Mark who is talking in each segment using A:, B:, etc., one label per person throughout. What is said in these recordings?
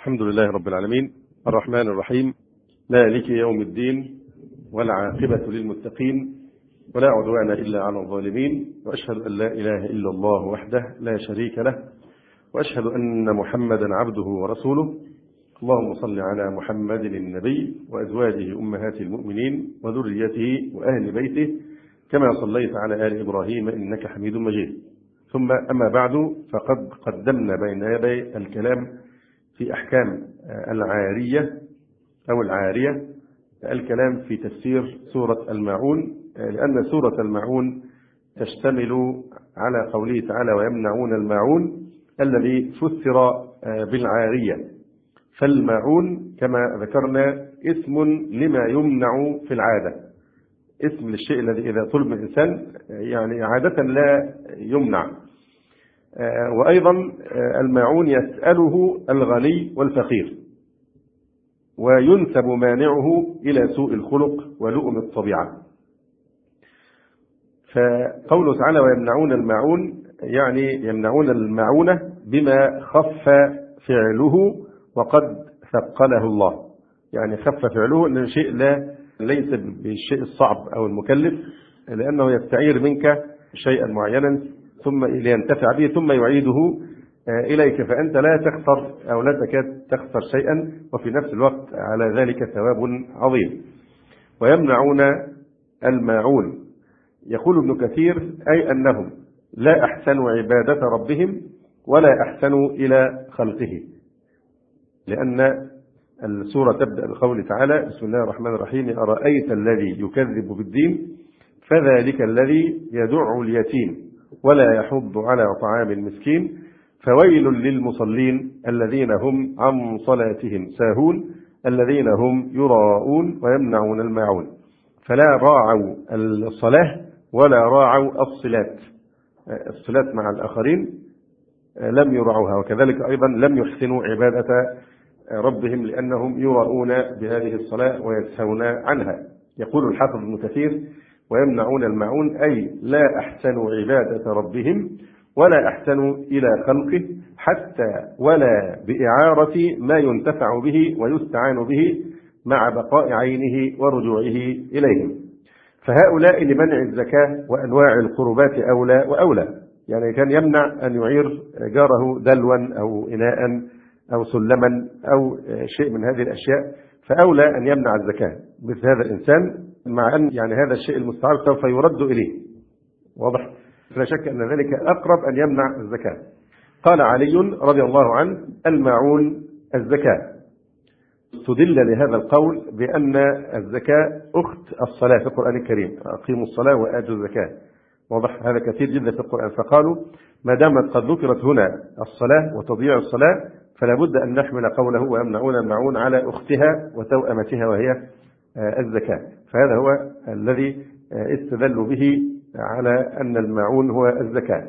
A: الحمد لله رب العالمين الرحمن الرحيم مالك يوم الدين والعاقبة للمتقين ولا عدوان إلا على الظالمين، وأشهد أن لا إله إلا الله وحده لا شريك له، وأشهد أن محمدا عبده ورسوله. اللهم صل على محمد النبي وأزواجه أمهات المؤمنين وذريته وأهل بيته كما صليت على آل إبراهيم إنك حميد مجيد. ثم أما بعد، فقد قدمنا بين يدي الكلام في أحكام العارية أو العارية، الكلام في تفسير سورة الماعون، لأن سورة الماعون تشتمل على قوله تعالى ويمنعون الماعون الذي فسر بالعارية. فالماعون كما ذكرنا اسم لما يمنع في العادة، اسم للشيء الذي إذا طلب من الإنسان يعني عادة لا يمنع. وأيضا الماعون يسأله الغني والفقير، وينسب مانعه إلى سوء الخلق ولؤم الطبيعة. فقوله تعالى ويمنعون الماعون يعني يمنعون الماعونة بما خف فعله وقد ثقله الله، يعني خف فعله أنه شيء ليس بالشيء الصعب أو المكلف، لأنه يستعير منك شيئا معينا ثم لينتفع به ثم يعيده إليك، فأنت لا تخسر أو لا تكاد تخسر شيئا، وفي نفس الوقت على ذلك ثواب عظيم. ويمنعون الماعون، يقول ابن كثير أي أنهم لا أحسنوا عبادة ربهم ولا أحسنوا إلى خلقه، لأن السورة تبدأ بقول تعالى بسم الله الرحمن الرحيم أرأيت الذي يكذب بالدين فذلك الذي يدع اليتيم ولا يحض على طعام المسكين فويل للمصلين الذين هم عن صلاتهم ساهون الذين هم يراءون ويمنعون الماعون. فلا راعوا الصلاة ولا راعوا الصلات مع الآخرين لم يرعوها، وكذلك أيضا لم يحسنوا عبادة ربهم لأنهم يراءون بهذه الصلاة ويسهون عنها. يقول الحافظ ابن كثير ويمنعون الماعون أي لا أحسنوا عبادة ربهم ولا أحسنوا إلى خلقه حتى ولا بإعارة ما ينتفع به ويستعان به مع بقاء عينه ورجوعه إليهم. فهؤلاء لمنع الزكاة وأنواع القربات أولى وأولى، يعني كان يمنع أن يعير جاره دلوا أو إناء أو سلما أو شيء من هذه الأشياء، فأولى أن يمنع الزكاة مثل هذا الإنسان، مع أن يعني هذا الشيء المستعار سوف يرد إليه، واضح؟ لا شك أن ذلك أقرب أن يمنع الزكاة. قال علي رضي الله عنه الماعون الزكاة. استدل لهذا القول بأن الزكاة أخت الصلاة في القرآن الكريم، أقيموا الصلاة وآتوا الزكاة، واضح؟ هذا كثير جدا في القرآن، فقالوا ما دامت قد ذكرت هنا الصلاة وتضييع الصلاة فلا بد أن نحمل قوله ويمنعون الماعون على أختها وتوأمتها وهي الزكاة. فهذا هو الذي استدلوا به على أن الماعون هو الزكاة.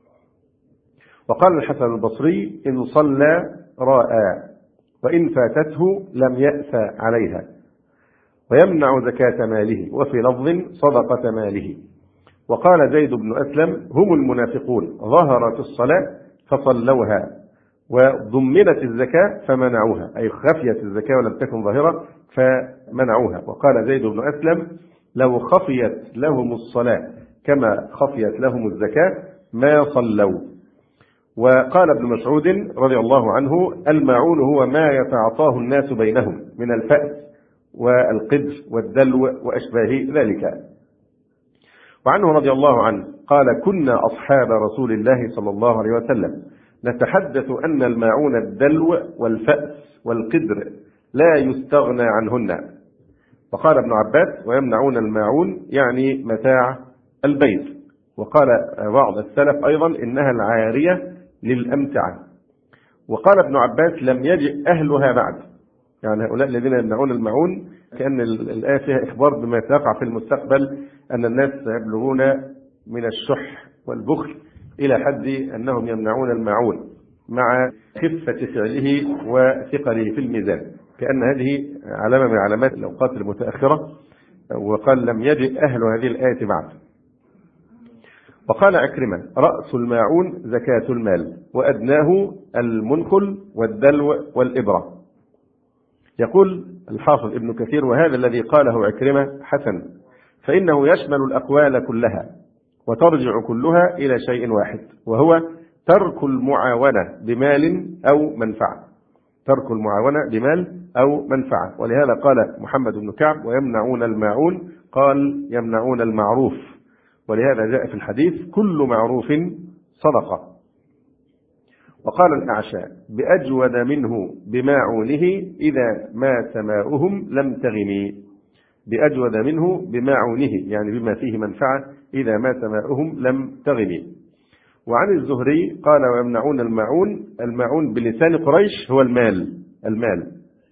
A: وقال الحسن البصري إن صلى راء وإن فاتته لم يأس عليها، ويمنع زكاة ماله، وفي لفظ صدقة ماله. وقال زيد بن أسلم هم المنافقون ظهرت الصلاة فصلوها وضمنت الزكاة فمنعوها، أي خفيت الزكاة ولم تكن ظاهرة فمنعوها. وقال زيد بن أسلم لو خفيت لهم الصلاة كما خفيت لهم الزكاة ما صلوا. وقال ابن مسعود رضي الله عنه الماعون هو ما يتعاطاه الناس بينهم من الفأس والقدر والدلو وأشباه ذلك. وعنه رضي الله عنه قال كنا أصحاب رسول الله صلى الله عليه وسلم نتحدث أن الماعون الدلو والفأس والقدر لا يستغنى عنهن. وقال ابن عباس ويمنعون الماعون يعني متاع البيت. وقال بعض السلف أيضا إنها العارية للأمتعة. وقال ابن عباس لم يجئ أهلها بعد، يعني هؤلاء الذين يمنعون الماعون كأن الآية فيها إخبار بما سيقع في المستقبل، أن الناس سيبلغون من الشح والبخل إلى حد أنهم يمنعون الماعون مع خفة فعله وثقله في الميزان، كأن هذه علامة من علامات الأوقات المتأخرة. وقال لم يجئ أهل هذه الآية بعد. وقال عكرمة: رأس الماعون زكاة المال، وأدناه المنخل والدلو والإبرة. يقول الحافظ ابن كثير: وهذا الذي قاله عكرمة حسن، فإنه يشمل الأقوال كلها وترجع كلها إلى شيء واحد، وهو ترك المعاونة بمال أو منفعة. ترك المعاونة بمال أو منفعة. ولهذا قال محمد بن كعب: ويمنعون الماعون، قال يمنعون المعروف. ولهذا جاء في الحديث: كل معروف صدقة. وقال الأعشى: بأجود منه بماعونه إذا مات ماؤهم لم تغني. بأجود منه بماعونه يعني بما فيه منفعة، إذا مات ماؤهم لم تغني. وعن الزهري قال: ويمنعون الماعون. الماعون بلسان قريش هو المال.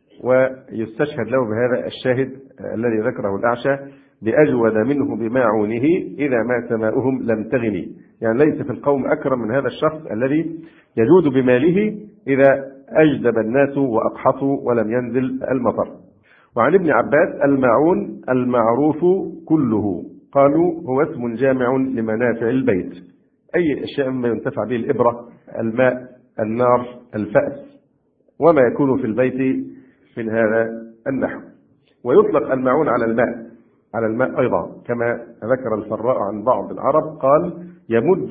A: ويستشهد له بهذا الشاهد الذي ذكره الأعشى: بأجود منه بماعونه إذا مات ماؤهم لم تغني. يعني ليس في القوم أكرم من هذا الشخص الذي يجود بماله إذا أجدب الناس وأقحطوا ولم ينزل المطر. وعن ابن عباس: الماعون المعروف كله. قالوا: هو اسم جامع لمنافع البيت، أي أشياء مما ينتفع به: الإبرة، الماء، النار، الفأس، وما يكون في البيت من هذا النحو. ويطلق الماعون على الماء أيضا، كما ذكر الفراء عن بعض العرب قال: يمد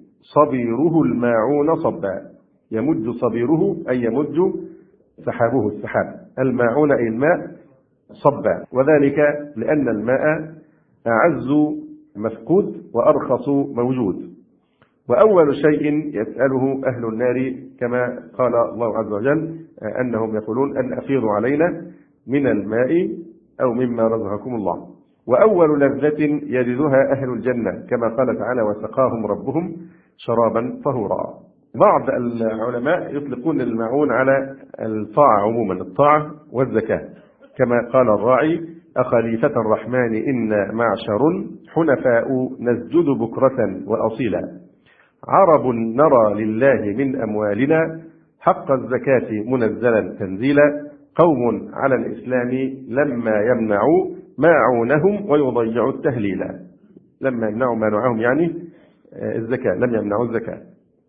A: صبيره الماعون صبا. يمد صبيره أي يمد سحابه السحاب، الماعون أي الماء صبا، وذلك لأن الماء أعز مفقود وأرخص موجود. وأول شيء يسأله أهل النار كما قال الله عز وجل أنهم يقولون: أن أفيضوا علينا من الماء أو مما رزقكم الله. وأول لذة يجدها أهل الجنة كما قال تعالى: وسقاهم ربهم شرابا طهورا. بعض العلماء يطلقون الماعون على الطاعة عموما، الطاعة والزكاة، كما قال الراعي: أخليفة الرحمن إنا معشر حنفاء نسجد بكرة وأصيلا، عرب نرى لله من أموالنا حق الزكاة منزلا تنزيلا، قوم على الإسلام لما يمنعوا ماعونهم ويضيعوا التهليلا. لما يمنعوا مانعهم يعني الزكاة، لم يمنعوا الزكاة.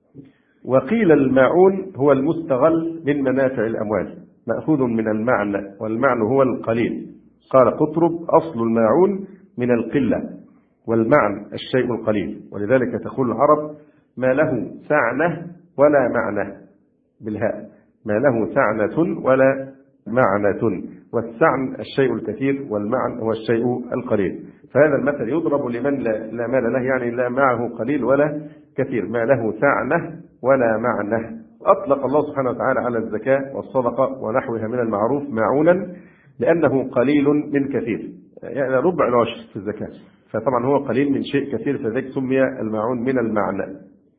A: وقيل الماعون هو المستغل من منافع الأموال، مأخوذ من المعنى، والمعنى هو القليل. قال قطرب: أصل الماعون من القلة، والمعنى الشيء القليل. ولذلك تقول العرب: ما له سعنة ولا معنى، بالهاء، ما له سعنة ولا معنة. والسعن الشيء الكثير، والمعنى هو الشيء القليل. فهذا المثل يضرب لمن لا مال له، يعني لا معه قليل ولا كثير، ما له سعنة ولا معنى. أطلق الله سبحانه وتعالى على الزكاة والصدقة ونحوها من المعروف معونا لأنه قليل من كثير، يعني ربع العشر في الزكاة، فطبعا هو قليل من شيء كثير، فذلك سمي الماعون من المعنى.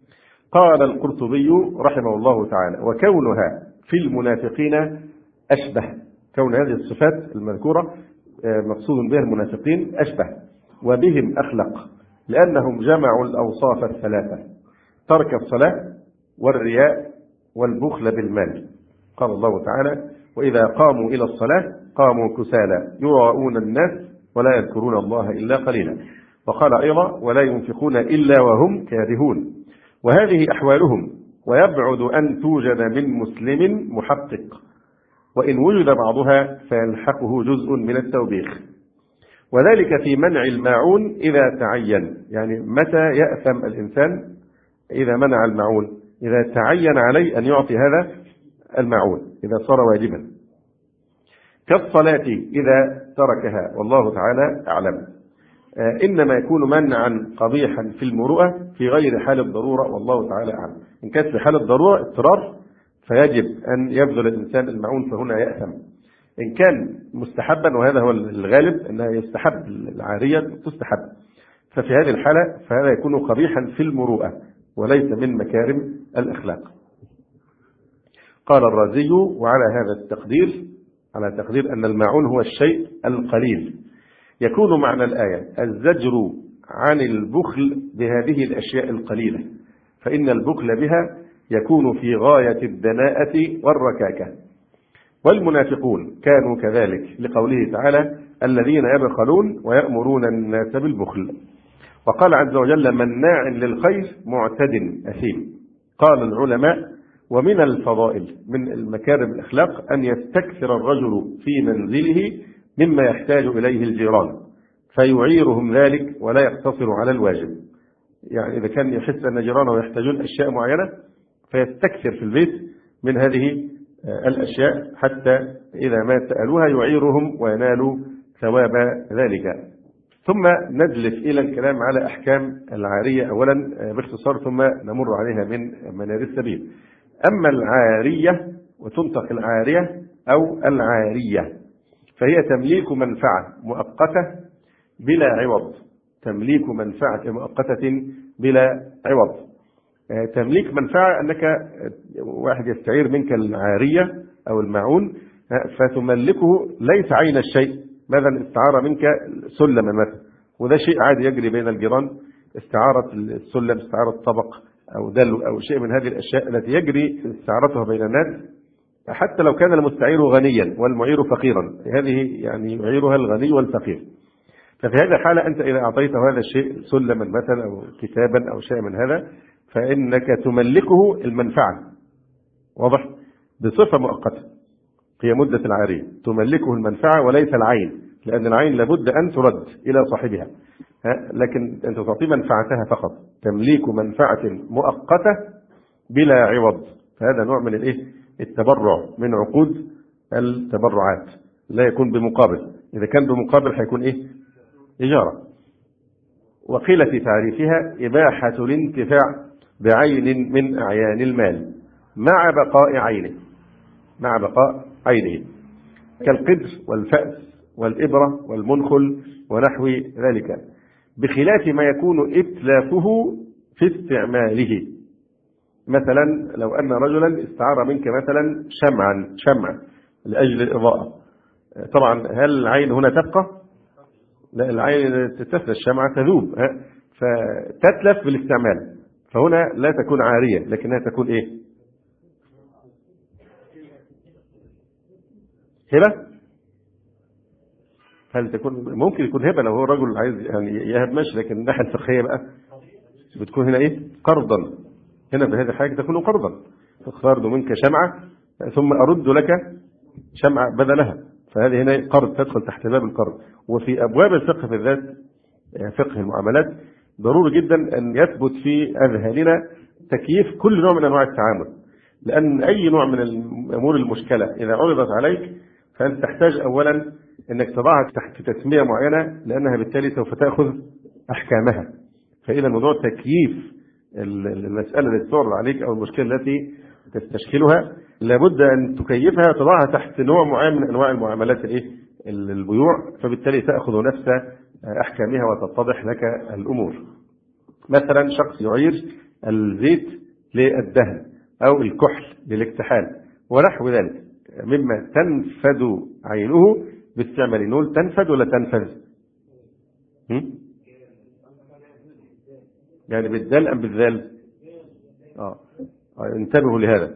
A: قال القرطبي رحمه الله تعالى: وكونها في المنافقين أشبه. كون هذه الصفات المذكورة مقصود بها المنافقين أشبه، وبهم أخلق، لأنهم جمعوا الأوصاف الثلاثة: ترك الصلاة والرياء والبخل بالمال. قال الله تعالى: وإذا قاموا إلى الصلاة قاموا كسالى يراءون الناس ولا يذكرون الله إلا قليلا. وقال أيضا: ولا ينفقون إلا وهم كارهون. وهذه أحوالهم، ويبعد أن توجد من مسلم محقق، وإن وجد بعضها فيلحقه جزء من التوبيخ. وذلك في منع الماعون إذا تعين، يعني متى يأثم الإنسان إذا منع الماعون؟ إذا تعين عليه أن يعطي هذا الماعون، إذا صار واجبا، كالصلاة إذا تركها، والله تعالى أعلم. إنما يكون منعا قبيحا في المروءة في غير حال الضرورة، والله تعالى أعلم. إن كانت في حال الضرورة اضطرار فيجب أن يبذل الإنسان الماعون، فهنا يأثم. إن كان مستحبا، وهذا هو الغالب أنها يستحب، العارية تستحب، ففي هذه الحالة فهذا يكون قبيحا في المروءة وليس من مكارم الأخلاق. قال الرازي: وعلى هذا التقدير، على تقدير أن الماعون هو الشيء القليل، يكون معنى الآية الزجر عن البخل بهذه الأشياء القليلة، فإن البخل بها يكون في غاية الدناءة والركاكة. والمنافقون كانوا كذلك، لقوله تعالى: الذين يبخلون ويأمرون الناس بالبخل. وقال عز وجل مناع للخير معتد أثيم. قال العلماء ومن الفضائل من المكارم الأخلاق أن يستكثر الرجل في منزله مما يحتاج إليه الجيران فيعيرهم ذلك ولا يقتصر على الواجب. يعني إذا كان يحس أن جيرانه يحتاجون أشياء معينة فيستكثر في البيت من هذه الأشياء حتى إذا ما سألوها يعيرهم وينالوا ثواب ذلك. ثم نجلس إلى الكلام على أحكام العارية أولا باختصار ثم نمر عليها من منار السبيل. أما العارية وتنطق العارية أو العارية فهي تمليك منفعة مؤقتة بلا عوض. تمليك منفعة مؤقتة بلا عوض. تمليك منفعة أنك واحد يستعير منك العارية أو الماعون فتملكه ليس عين الشيء. مثلا استعار منك سلما مثلا وده شيء عادي يجري بين الجيران، استعارة السلم استعارة طبق أو دلو أو شيء من هذه الأشياء التي يجري استعارتها بين الناس حتى لو كان المستعير غنيا والمعير فقيرا. هذه يعني يعيرها الغني والفقير. ففي هذه الحالة أنت إذا أعطيته هذا الشيء سلما مثلا أو كتابا أو شيء من هذا فإنك تملكه المنفعة واضح بصفة مؤقتة هي مدة العارية تملكه المنفعة وليس العين، لأن العين لابد أن ترد إلى صاحبها لكن أنت تعطي منفعتها فقط. تمليك منفعة مؤقتة بلا عوض فهذا نوع من التبرع من عقود التبرعات لا يكون بمقابل. إذا كان بمقابل هيكون إجارة. وقيل في تعريفها إباحة الانتفاع بعين من أعيان المال مع بقاء عينه كالقدر والفأس والإبرة والمنخل ونحو ذلك بخلاف ما يكون إتلافه في استعماله. مثلا لو أن رجلا استعار منك مثلا شمعا لأجل الإضاءة، طبعا هل العين هنا تبقى؟ لا، العين تتلف، الشمعة تذوب فتتلف بالاستعمال. فهنا لا تكون عارية لكنها تكون هبة. هل تكون ممكن يكون هبة لو هو الرجل عايز يعني يهب ماشي، لكن الناحية الفقهية بقى بتكون هنا قرضا. هنا بهذه الحاجة تكون قرضا. اقترض منك شمعة ثم أرد لك شمعة بدلها، فهذه هنا قرض تدخل تحت باب القرض. وفي أبواب الفقه بالذات فقه المعاملات ضروري جدا أن يثبت في أذهاننا تكييف كل نوع من أنواع التعامل، لأن أي نوع من الأمور المشكلة إذا عرضت عليك فأنت تحتاج أولا أنك تضعها تحت تسمية معينة لأنها بالتالي سوف تأخذ أحكامها. فإذا الموضوع تكييف المسألة التي تعرض عليك أو المشكلة التي تستشكلها لابد أن تكيفها تضعها تحت نوع معين من أنواع المعاملات البيوع، فبالتالي تأخذ نفس أحكامها وتتضح لك الأمور. مثلا شخص يعير الزيت للدهن أو الكحل للاكتحال ونحو ذلك مما تنفذ عينه باستعمال نقول تنفذ ولا تنفذ؟ يعني بالدال أم بالذال؟ انتبهوا لهذا.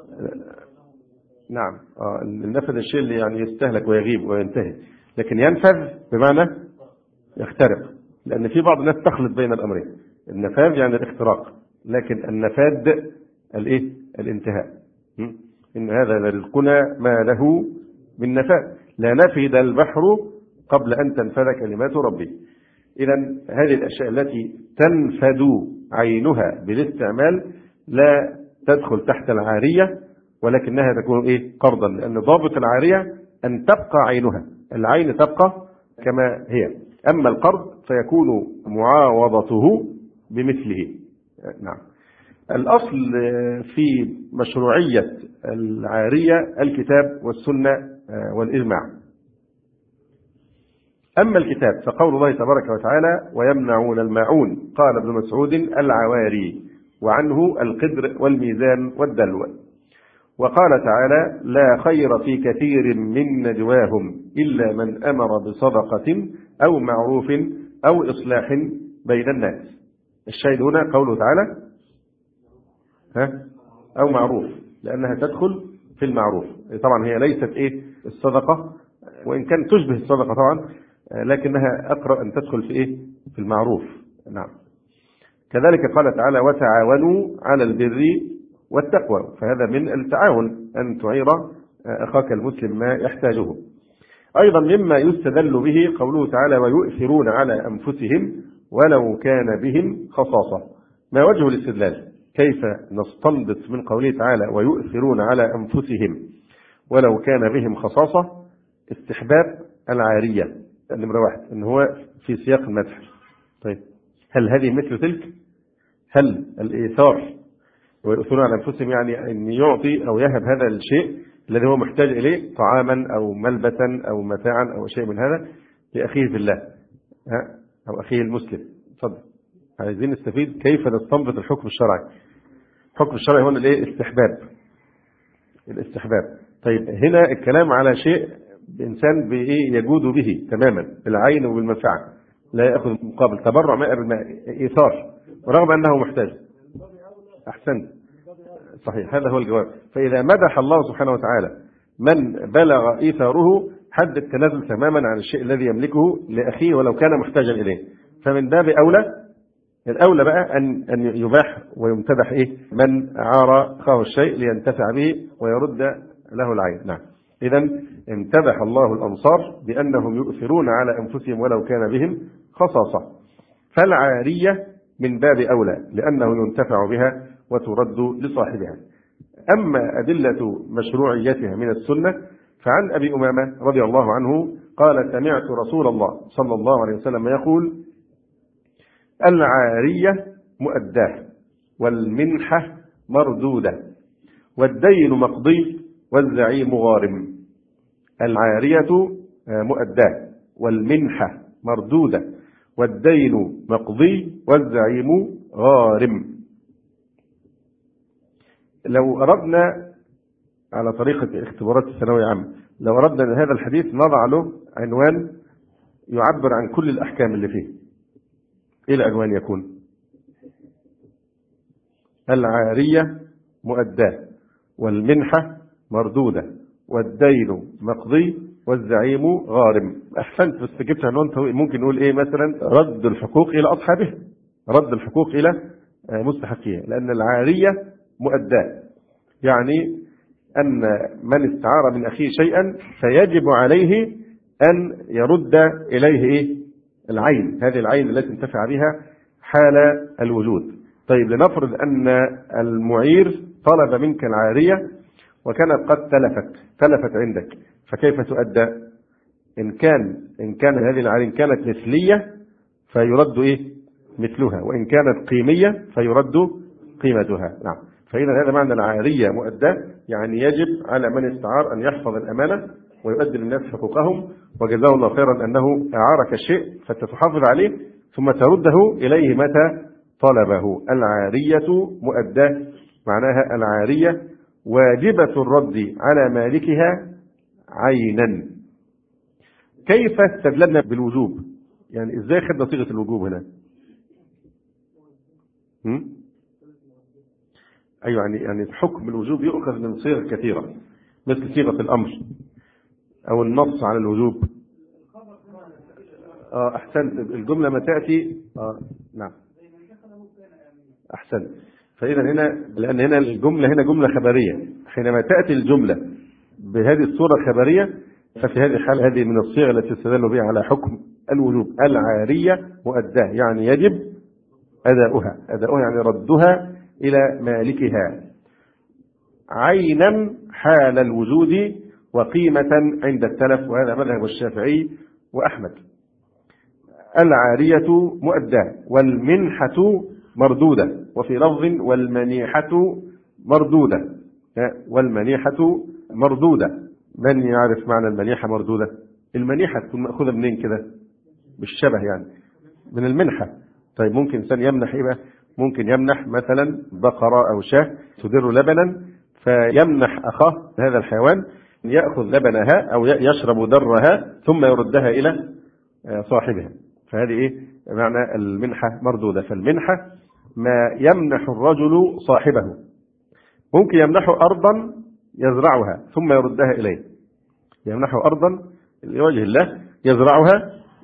A: نعم النفذ الشيء اللي يعني يستهلك ويغيب وينتهي، لكن ينفذ بمعنى يخترق، لأن في بعض الناس تخلط بين الأمرين. النفاذ يعني الاختراق، لكن النفاذ الانتهاء. إن هذا لرزقنا ما له من نفاذ لا نفد البحر قبل أن تنفذ كلمات ربي. إذا هذه الأشياء التي تنفذ عينها بالاستعمال لا تدخل تحت العارية، ولكنها تكون قرضا، لأن ضابط العارية أن تبقى عينها، العين تبقى كما هي. أما القرض فيكون معاوضته بمثله. نعم. الأصل في مشروعية العارية الكتاب والسنة والإجماع. أما الكتاب فقول الله تبارك وتعالى ويمنعون الماعون، قال ابن مسعود العواري، وعنه القدر والميزان والدلو. وقال تعالى لا خير في كثير من نجواهم إلا من أمر بصدقة أو معروف أو إصلاح بين الناس. الشاهد هنا قوله تعالى أو معروف، لأنها تدخل في المعروف. طبعا هي ليست الصدقة، وإن كان تشبه الصدقة طبعا، لكنها أقرأ أن تدخل في المعروف، نعم. كذلك قال تعالى وتعاونوا على البر والتقوى، فهذا من التعاون أن تعير أخاك المسلم ما يحتاجه. أيضا مما يستدل به قوله تعالى ويؤثرون على أنفسهم ولو كان بهم خصاصة. ما وجه الاستدلال؟ كيف نستنبط من قوله تعالى ويؤثرون على أنفسهم ولو كان بهم خصاصة استحباب العارية نمرة واحد إن هو في سياق المدح. طيب هل هذه مثل تلك؟ هل الإيثار ويؤثرون على أنفسهم يعني أن يعطي أو يهب هذا الشيء الذي هو محتاج إليه طعاما أو ملبسا أو متاعا أو شيء من هذا لأخيه في الله أو أخيه المسلم؟ تفضل. عايزين نستفيد كيف نستنبط الحكم الشرعي. الحكم الشرعي هو الاستحباب. طيب هنا الكلام على شيء إنسان يجود به تماما بالعين وبالمنفعة، لا يأخذ مقابل تبرع ماء بالماء، إيثار ورغم أنه محتاج. أحسنت، صحيح، هذا هو الجواب. فإذا مدح الله سبحانه وتعالى من بلغ إيثاره حد التنازل تماما عن الشيء الذي يملكه لأخيه ولو كان محتاجا إليه، فمن باب الأولى بقى أن يباح ويمتدح من عار أخاه الشيء لينتفع به ويرد له العين. نعم. إذا امتدح الله الأنصار بأنهم يؤثرون على أنفسهم ولو كان بهم خصاصة، فالعارية من باب أولى لأنه ينتفع بها وترد لصاحبها. أما أدلة مشروعيتها من السنة فعن أبي أمامة رضي الله عنه قال سمعت رسول الله صلى الله عليه وسلم يقول العارية مؤداه والمنحة مردودة والدين مقضي والزعيم غارم. العارية مؤداه والمنحة مردودة والدين مقضي والزعيم غارم. لو أردنا على طريقة اختبارات الثانوية عامة، لو أردنا أن هذا الحديث نضع له عنوان يعبر عن كل الأحكام اللي فيه، إيه العنوان يكون؟ العارية مؤداه والمنحة مردودة والدين مقضي والزعيم غارم. أحسنت، بس جبت عنوان ممكن نقول إيه مثلا؟ رد الحقوق إلى أصحابها، رد الحقوق إلى مستحقيها، لأن العارية مؤداه يعني أن من استعار من أخيه شيئا فيجب عليه أن يرد إليه العين، هذه العين التي انتفع بها حال الوجود. طيب لنفرض أن المعير طلب منك العارية وكانت قد تلفت عندك، فكيف تؤدى؟ إن كان هذه العارية كانت مثلية فيرد مثلها، وإن كانت قيمية فيرد قيمتها. نعم. فإذا هذا معنى العارية مؤداه، يعني يجب على من استعار أن يحفظ الأمانة ويؤدي للناس حقوقهم، وجزاه الله خيرا أنه أعارك الشيء فتحافظ عليه ثم ترده إليه متى طلبه. العارية مؤداه معناها العارية واجبة الرد على مالكها عينا. كيف استدللنا بالوجوب؟ يعني إزاي خدنا صيغة الوجوب هنا؟ أيوة، يعني حكم الوجوب يؤخذ من صيغ كثيرة مثل صيغة الأمر أو النص على الوجوب. أحسنت، الجملة ما تأتي نعم أحسنت. فإذا هنا لأن هنا الجملة هنا جملة خبرية، حينما تأتي الجملة بهذه الصورة الخبرية ففي هذه الحال هذه من الصيغ التي استدل بها على حكم الوجوب. العارية مؤداه يعني يجب أداؤها يعني ردها إلى مالكها عينا حال الوجود وقيمة عند التلف، وهذا مذهب الشافعي وأحمد. العارية مؤداه والمنحة مردودة، وفي لفظ والمنيحة مردودة. والمنيحة مردودة، من يعرف معنى المنيحة مردودة؟ المنيحة تكون مأخوذة منين كده؟ بالشبه يعني من المنحة. طيب ممكن إنسان يمنح إيه بقى؟ ممكن يمنح مثلا بقرة أو شاة تدر لبنا، فيمنح أخاه هذا الحيوان يأخذ لبنها أو يشرب درها ثم يردها إلى صاحبها. فهذه معنى المنحة مردودة. فالمنحة ما يمنح الرجل صاحبه، ممكن يمنحه أرضا يزرعها ثم يردها إليه، يمنحه أرضا لوجه الله يزرعها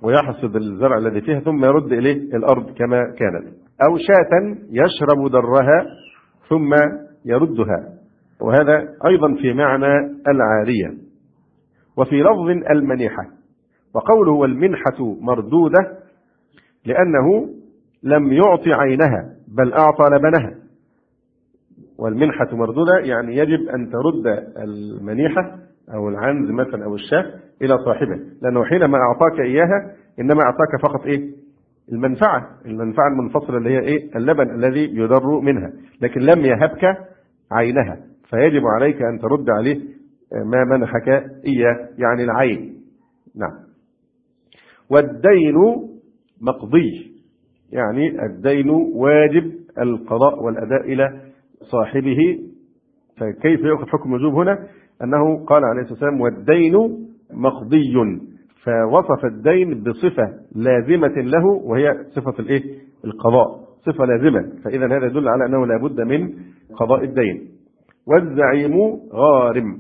A: ويحصد الزرع الذي فيها ثم يرد إليه الأرض كما كانت، أو شاة يشرب درها ثم يردها، وهذا أيضا في معنى العارية. وفي لفظ المنيحة. وقوله والمنحة مردودة لأنه لم يعطي عينها بل أعطى لبنها. والمنحة مردودة يعني يجب أن ترد المنيحة أو العنز مثلا أو الشاة إلى صاحبه، لأنه حينما أعطاك إياها إنما أعطاك فقط المنفعة المنفصلة اللي هي اللبن الذي يدر منها، لكن لم يهبك عينها، فيجب عليك أن ترد عليه ما منحك إياه، يعني العين. نعم. والدين مقضي، يعني الدين واجب القضاء والأداء إلى صاحبه. فكيف يأخذ حكم الوجوب هنا؟ أنه قال عليه الصلاة والسلام والدين مقضي، فوصف الدين بصفة لازمة له وهي صفة القضاء، صفة لازمة، فإذا هذا يدل على أنه لا بد من قضاء الدين. والزعيم غارم.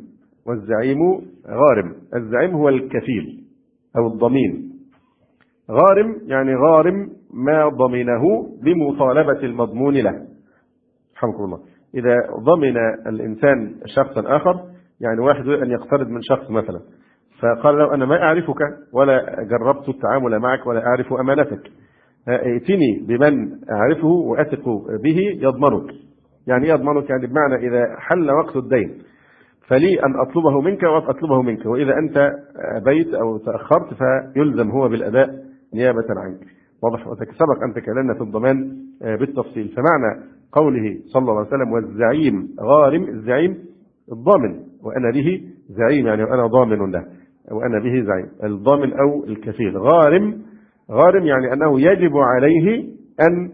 A: الزعيم هو الكفيل أو الضمين. غارم يعني غارم ما ضمنه بمطالبة المضمون له. رحمكم الله. إذا ضمن الإنسان شخصا آخر، يعني واحد أن يقترض من شخص مثلا، فقال له أنا ما أعرفك ولا جربت التعامل معك ولا أعرف أمانتك، ائتني بمن أعرفه وأثق به يضمنك. يعني يضمنك يعني بمعنى إذا حل وقت الدين فلي أن أطلبه منك وأطلبه منك، وإذا أنت أبيت أو تأخرت فيلزم هو بالأداء نيابة عنك. واضح؟ وسبق أن تكلمنا في الضمان بالتفصيل. فمعنى قوله صلى الله عليه وسلم والزعيم غارم، الزعيم الضامن، وأنا به زعيم يعني وأنا ضامن له، وأنا به زعيم، الضامن أو الكفيل. غارم يعني أنه يجب عليه أن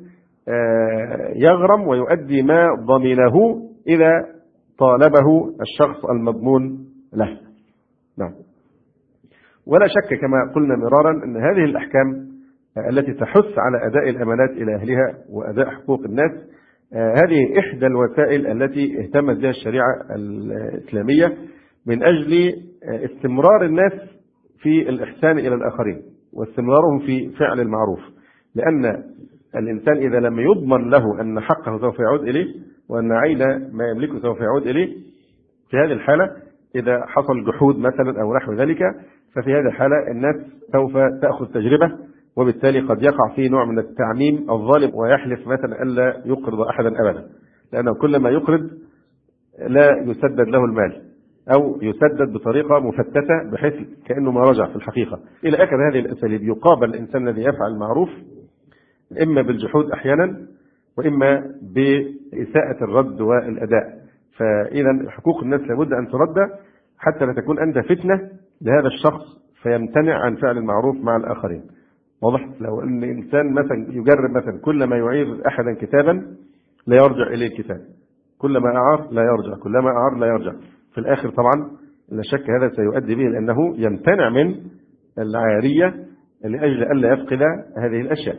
A: يغرم ويؤدي ما ضمنه إذا طالبه الشخص المضمون له. نعم. ولا شك كما قلنا مرارا أن هذه الأحكام التي تحث على أداء الأمانات إلى أهلها وأداء حقوق الناس، هذه إحدى الوسائل التي اهتمت بها الشريعة الإسلامية من أجل استمرار الناس في الإحسان إلى الآخرين واستمرارهم في فعل المعروف. لأن الإنسان إذا لم يضمن له أن حقه سوف يعود إليه وأن عين ما يملكه سوف يعود إليه، في هذه الحالة إذا حصل جحود مثلا أو نحو ذلك، ففي هذه الحالة الناس سوف تأخذ تجربة، وبالتالي قد يقع في نوع من التعميم الظالم ويحلف مثلا ألا يقرض أحدا أبدا، لأنه كلما يقرض لا يسدد له المال أو يسدد بطريقة مفتتة بحيث كأنه ما رجع في الحقيقة. إلى آخر هذه الأساليب يقابل الإنسان الذي يفعل المعروف إما بالجحود أحيانا وإما بإساءة الرد والأداء. فإذا حقوق الناس لابد أن ترد حتى لا تكون أنت فتنة لهذا الشخص فيمتنع عن فعل المعروف مع الآخرين. واضح؟ لو أن إنسان مثلا يجرب مثلا كلما يعير أحدا كتابا لا يرجع إليه الكتاب، كلما أعار لا يرجع، كلما أعار لا يرجع، في الآخر طبعا لا شك هذا سيؤدي به لأنه يمتنع من العارية لأجل ألا يفقد هذه الأشياء.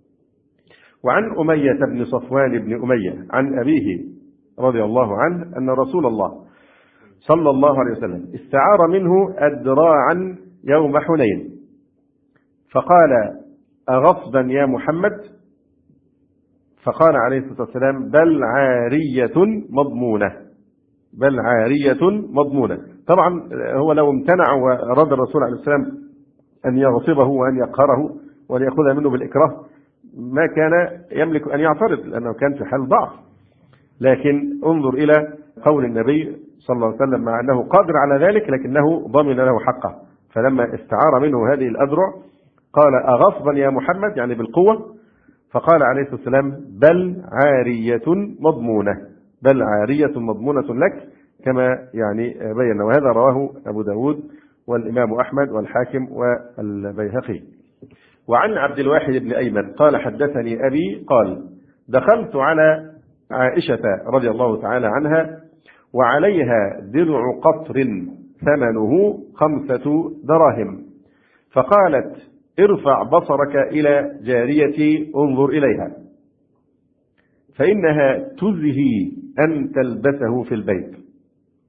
A: وعن أمية بن صفوان بن أمية عن أبيه رضي الله عنه أن رسول الله صلى الله عليه وسلم استعار منه أدراعا يوم حنين، فقال أغصبا يا محمد؟ فقال عليه الصلاة والسلام بل عارية مضمونة. طبعا هو لو امتنع وأراد الرسول عليه السلام أن يغصبه وأن يقهره وأن يأخذها منه بالإكراه ما كان يملك أن يعترض لأنه كان في حال ضعف. لكن انظر إلى قول النبي صلى الله عليه وسلم مع أنه قادر على ذلك لكنه ضمن له حقه، فلما استعار منه هذه الأذرع قال أغصبا يا محمد يعني بالقوة، فقال عليه الصلاة والسلام بل عارية مضمونة لك كما يعني بين. وهذا رواه أبو داود والإمام أحمد والحاكم والبيهقي. وعن عبد الواحد بن أيمن قال حدثني أبي قال دخلت على عائشة رضي الله تعالى عنها وعليها درع قطر ثمنه 5 دراهم، فقالت ارفع بصرك إلى جاريتي انظر إليها فإنها تزهي أن تلبسه في البيت،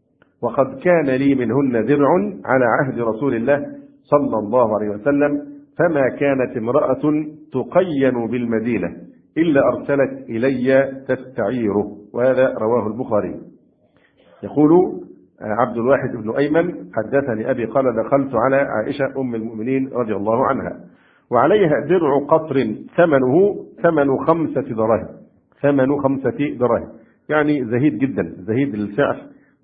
A: وقد كان لي منهن درع على عهد رسول الله صلى الله عليه وسلم فما كانت امرأة تقين بالمدينة إلا أرسلت إلي تستعيره. وهذا رواه البخاري. يقول عبد الواحد بن أيمن حدثني أبي قال دخلت على عائشة أم المؤمنين رضي الله عنها وعليها درع قطر ثمن 5 دراهم، ثمن 5 دراهم، يعني زهيد جدا، زهيد السعر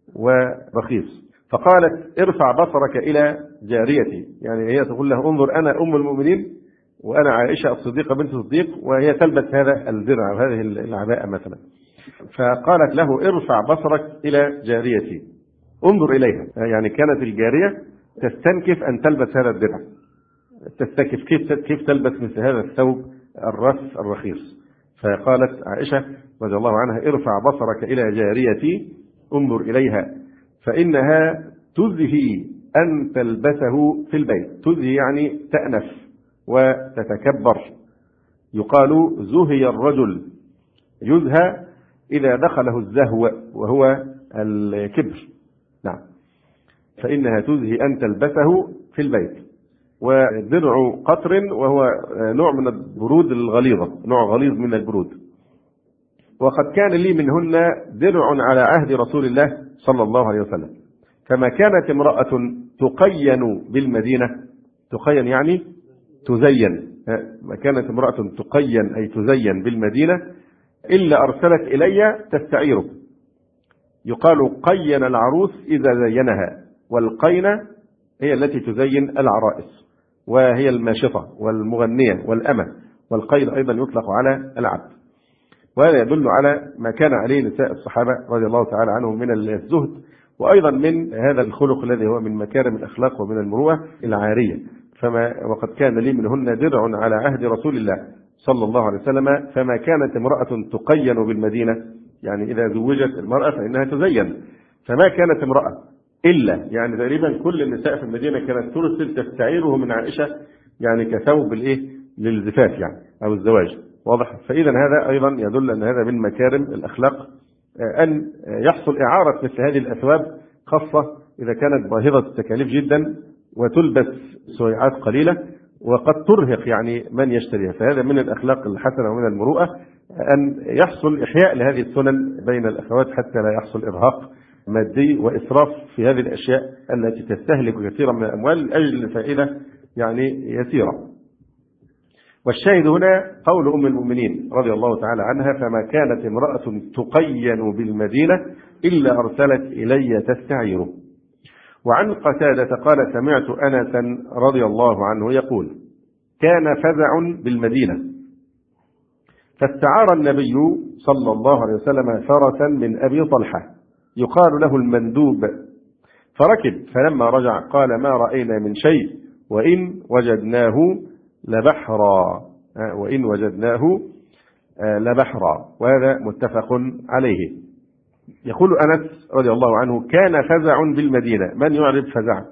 A: ورخيص. فقالت ارفع بصرك إلى جاريتي، يعني هي تقول له انظر أنا أم المؤمنين وأنا عائشة الصديقة بنت الصديق وهي تلبس هذا الدرع وهذه العباءة مثلا. فقالت له ارفع بصرك إلى جاريتي، انظر إليها، يعني كانت الجارية تستنكف أن تلبس هذا الدرع، تستنكف كيف تلبس مثل هذا الثوب الرث الرخيص. فقالت عائشة رضي الله عنها ارفع بصرك إلى جاريتي انظر إليها فإنها تزهي أن تلبسه في البيت. تزهي يعني تأنف وتتكبر. يقال زهي الرجل، يزهى إذا دخله الزهو وهو الكبر. نعم. فإنها تزهي أن تلبسه في البيت. ودرع قطر وهو نوع من البرود الغليظة، نوع غليظ من البرود. وقد كان لي منهن درع على عهد رسول الله صلى الله عليه وسلم. فما كانت امرأة تقين بالمدينة، تقين يعني تزين، ما كانت امرأة تقين أي تزين بالمدينة إلا أرسلت إلي تستعيره. يقال قين العروس إذا زينها، والقينة هي التي تزين العرائس وهي الماشطة والمغنية والأمة، والقين أيضا يطلق على العبد. وهذا يدل على ما كان عليه نساء الصحابة رضي الله تعالى عنهم من الزهد، وأيضا من هذا الخلق الذي هو من مكارم الأخلاق ومن المروءة العارية. وقد كان لي منهن درع على عهد رسول الله صلى الله عليه وسلم. فما كانت امرأة تقين بالمدينة، يعني إذا زوجت المرأة فإنها تزين. فما كانت امرأة إلا، يعني تقريبا كل النساء في المدينة كانت ترسل تستعيره من عائشة، يعني كثوب للزفاف يعني أو الزواج. واضح؟ فإذا هذا أيضا يدل أن هذا من مكارم الأخلاق أن يحصل إعارة مثل هذه الأثواب، خاصة إذا كانت باهظة التكاليف جدا وتلبس سويعات قليلة وقد ترهق يعني من يشتريها. فهذا من الأخلاق الحسنة ومن المروءة أن يحصل إحياء لهذه السنن بين الأخوات حتى لا يحصل إرهاق مادي وإسراف في هذه الأشياء التي تستهلك كثيرا من الأموال لأجل الفائدة يعني يسيرة. والشاهد هنا قول أم المؤمنين رضي الله تعالى عنها فما كانت امرأة تقين بالمدينة إلا أرسلت إلي تستعيره. وعن قتادة قال سمعت أنسا رضي الله عنه يقول كان فزع بالمدينة فاستعار النبي صلى الله عليه وسلم فرسا من أبي طلحة يقال له المندوب، فركب فلما رجع قال ما رأينا من شيء وإن وجدناه لبحرا، وإن وجدناه لبحرا. وهذا متفق عليه. يقول أنس رضي الله عنه كان فزع بالمدينة. من يعرف فزع؟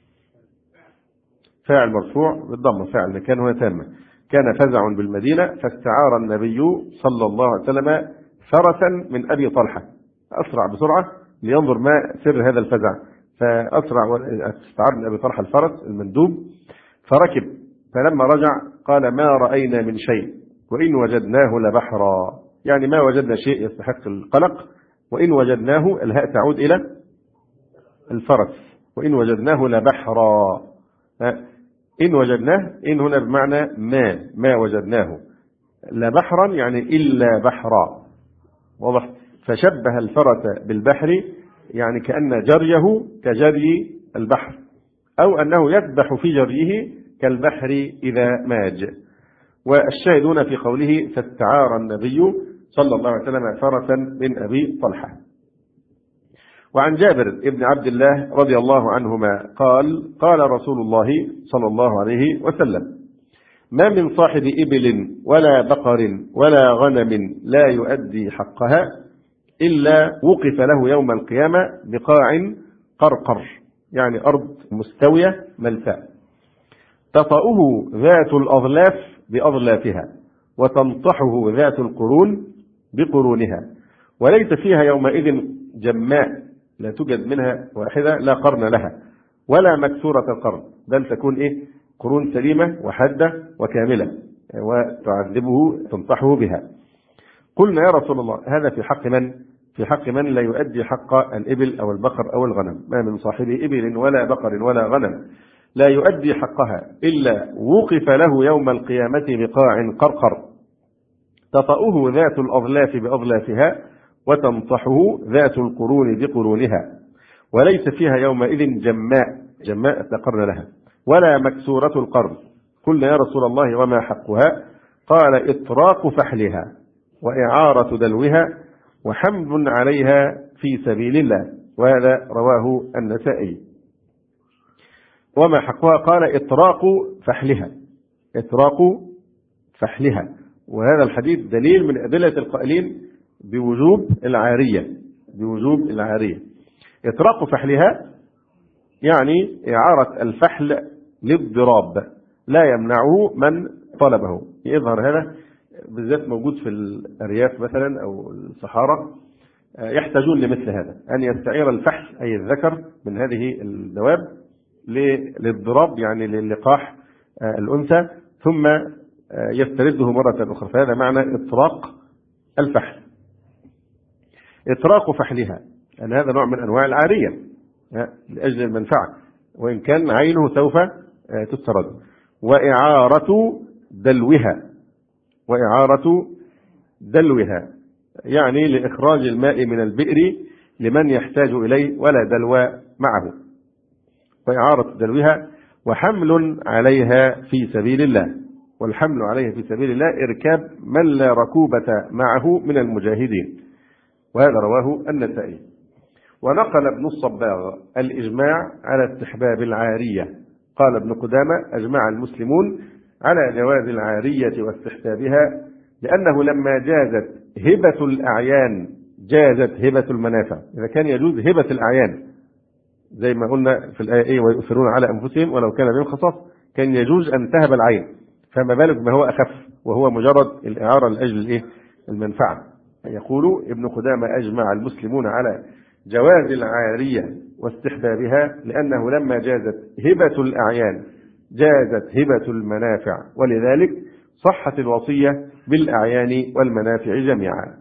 A: فاعل مرفوع بالضم، فاعل كان هو تامة. كان فزع بالمدينة فاستعار النبي صلى الله عليه وسلم فرسا من أبي طلحة، أسرع بسرعة لينظر ما سر هذا الفزع، فأسرع واستعار من أبي طلحة الفرس المندوب فركب فلما رجع قال ما رأينا من شيء وإن وجدناه لبحرا، يعني ما وجدنا شيء يستحق القلق، وإن وجدناه الهاء تعود إلى الفرس، وإن وجدناه لبحرا. إن وجدناه إن هنا بمعنى ما وجدناه، لبحرا يعني إلا بحرا. واضح؟ فشبه الفرس بالبحر، يعني كأن جريه كجري البحر، أو أنه يسبح في جريه كالبحر إذا ماج. والشاهدون في قوله فاستعار النبي صلى الله عليه وسلم فرسا من أبي طلحة. وعن جابر بن عبد الله رضي الله عنهما قال قال رسول الله صلى الله عليه وسلم ما من صاحب إبل ولا بقر ولا غنم لا يؤدي حقها إلا وقف له يوم القيامة بقاع قرقر، يعني أرض مستوية ملساء تطأه ذات الأظلاف بأظلافها وتنطحه ذات القرون بقرونها، وليس فيها يومئذ جماء لا توجد منها واحدة لا قرن لها ولا مكسورة القرن، بل تكون قرون سليمة وحادة وكاملة، وتعذبه تنصحه بها. قلنا يا رسول الله هذا في حق من؟ في حق من لا يؤدي حق الإبل أو البقر أو الغنم. ما من صاحب إبل ولا بقر ولا غنم لا يؤدي حقها إلا وقف له يوم القيامة بقاع قرقر تطأه ذات الأظلاف بأظلافها وتنطحه ذات القرون بقرونها، وليس فيها يومئذ جماء تقرن لها ولا مكسورة القرن. قلنا يا رسول الله وما حقها؟ قال إطراق فحلها وإعارة دلوها وحمل عليها في سبيل الله. وهذا رواه النسائي. وما حقها؟ قال إطراق فحلها. وهذا الحديث دليل من أدلة القائلين بوجوب العارية. إطراق فحلها يعني إعارة الفحل للضراب لا يمنعه من طلبه. يظهر هذا بالذات موجود في الأرياف مثلا أو الصحارى، يحتاجون لمثل هذا، أن يستعير الفحل أي الذكر من هذه الدواب للضراب يعني للقاح الأنثى ثم يسترده مرة أخرى. فهذا معنى إطراق الفحل. إطراق فحلها أن هذا نوع من أنواع العارية لأجل المنفعة، وإن كان عينه سوف تسترد. وإعارة دلوها يعني لإخراج الماء من البئر لمن يحتاج إليه ولا دلو معه. وإعارة دلوها وحمل عليها في سبيل الله. والحمل عليها في سبيل الله إركاب من لا ركوبة معه من المجاهدين. وهذا رواه النسائي. ونقل ابن الصباغ الإجماع على استحباب العارية. قال ابن قدامة أجمع المسلمون على جواز العارية واستحبابها، لأنه لما جازت هبة الأعيان جازت هبة المنافع. إذا كان يجوز هبة الأعيان زي ما قلنا في الآية ويؤثرون على أنفسهم ولو كان بهم خصاص، كان يجوز أن تهب العين، فما بالك ما هو أخف وهو مجرد الإعارة لأجل المنفعة. يقول ابن قدامة أجمع المسلمون على جواز العارية واستحبابها، لأنه لما جازت هبة الأعيان جازت هبة المنافع، ولذلك صحت الوصية بالأعيان والمنافع جميعا.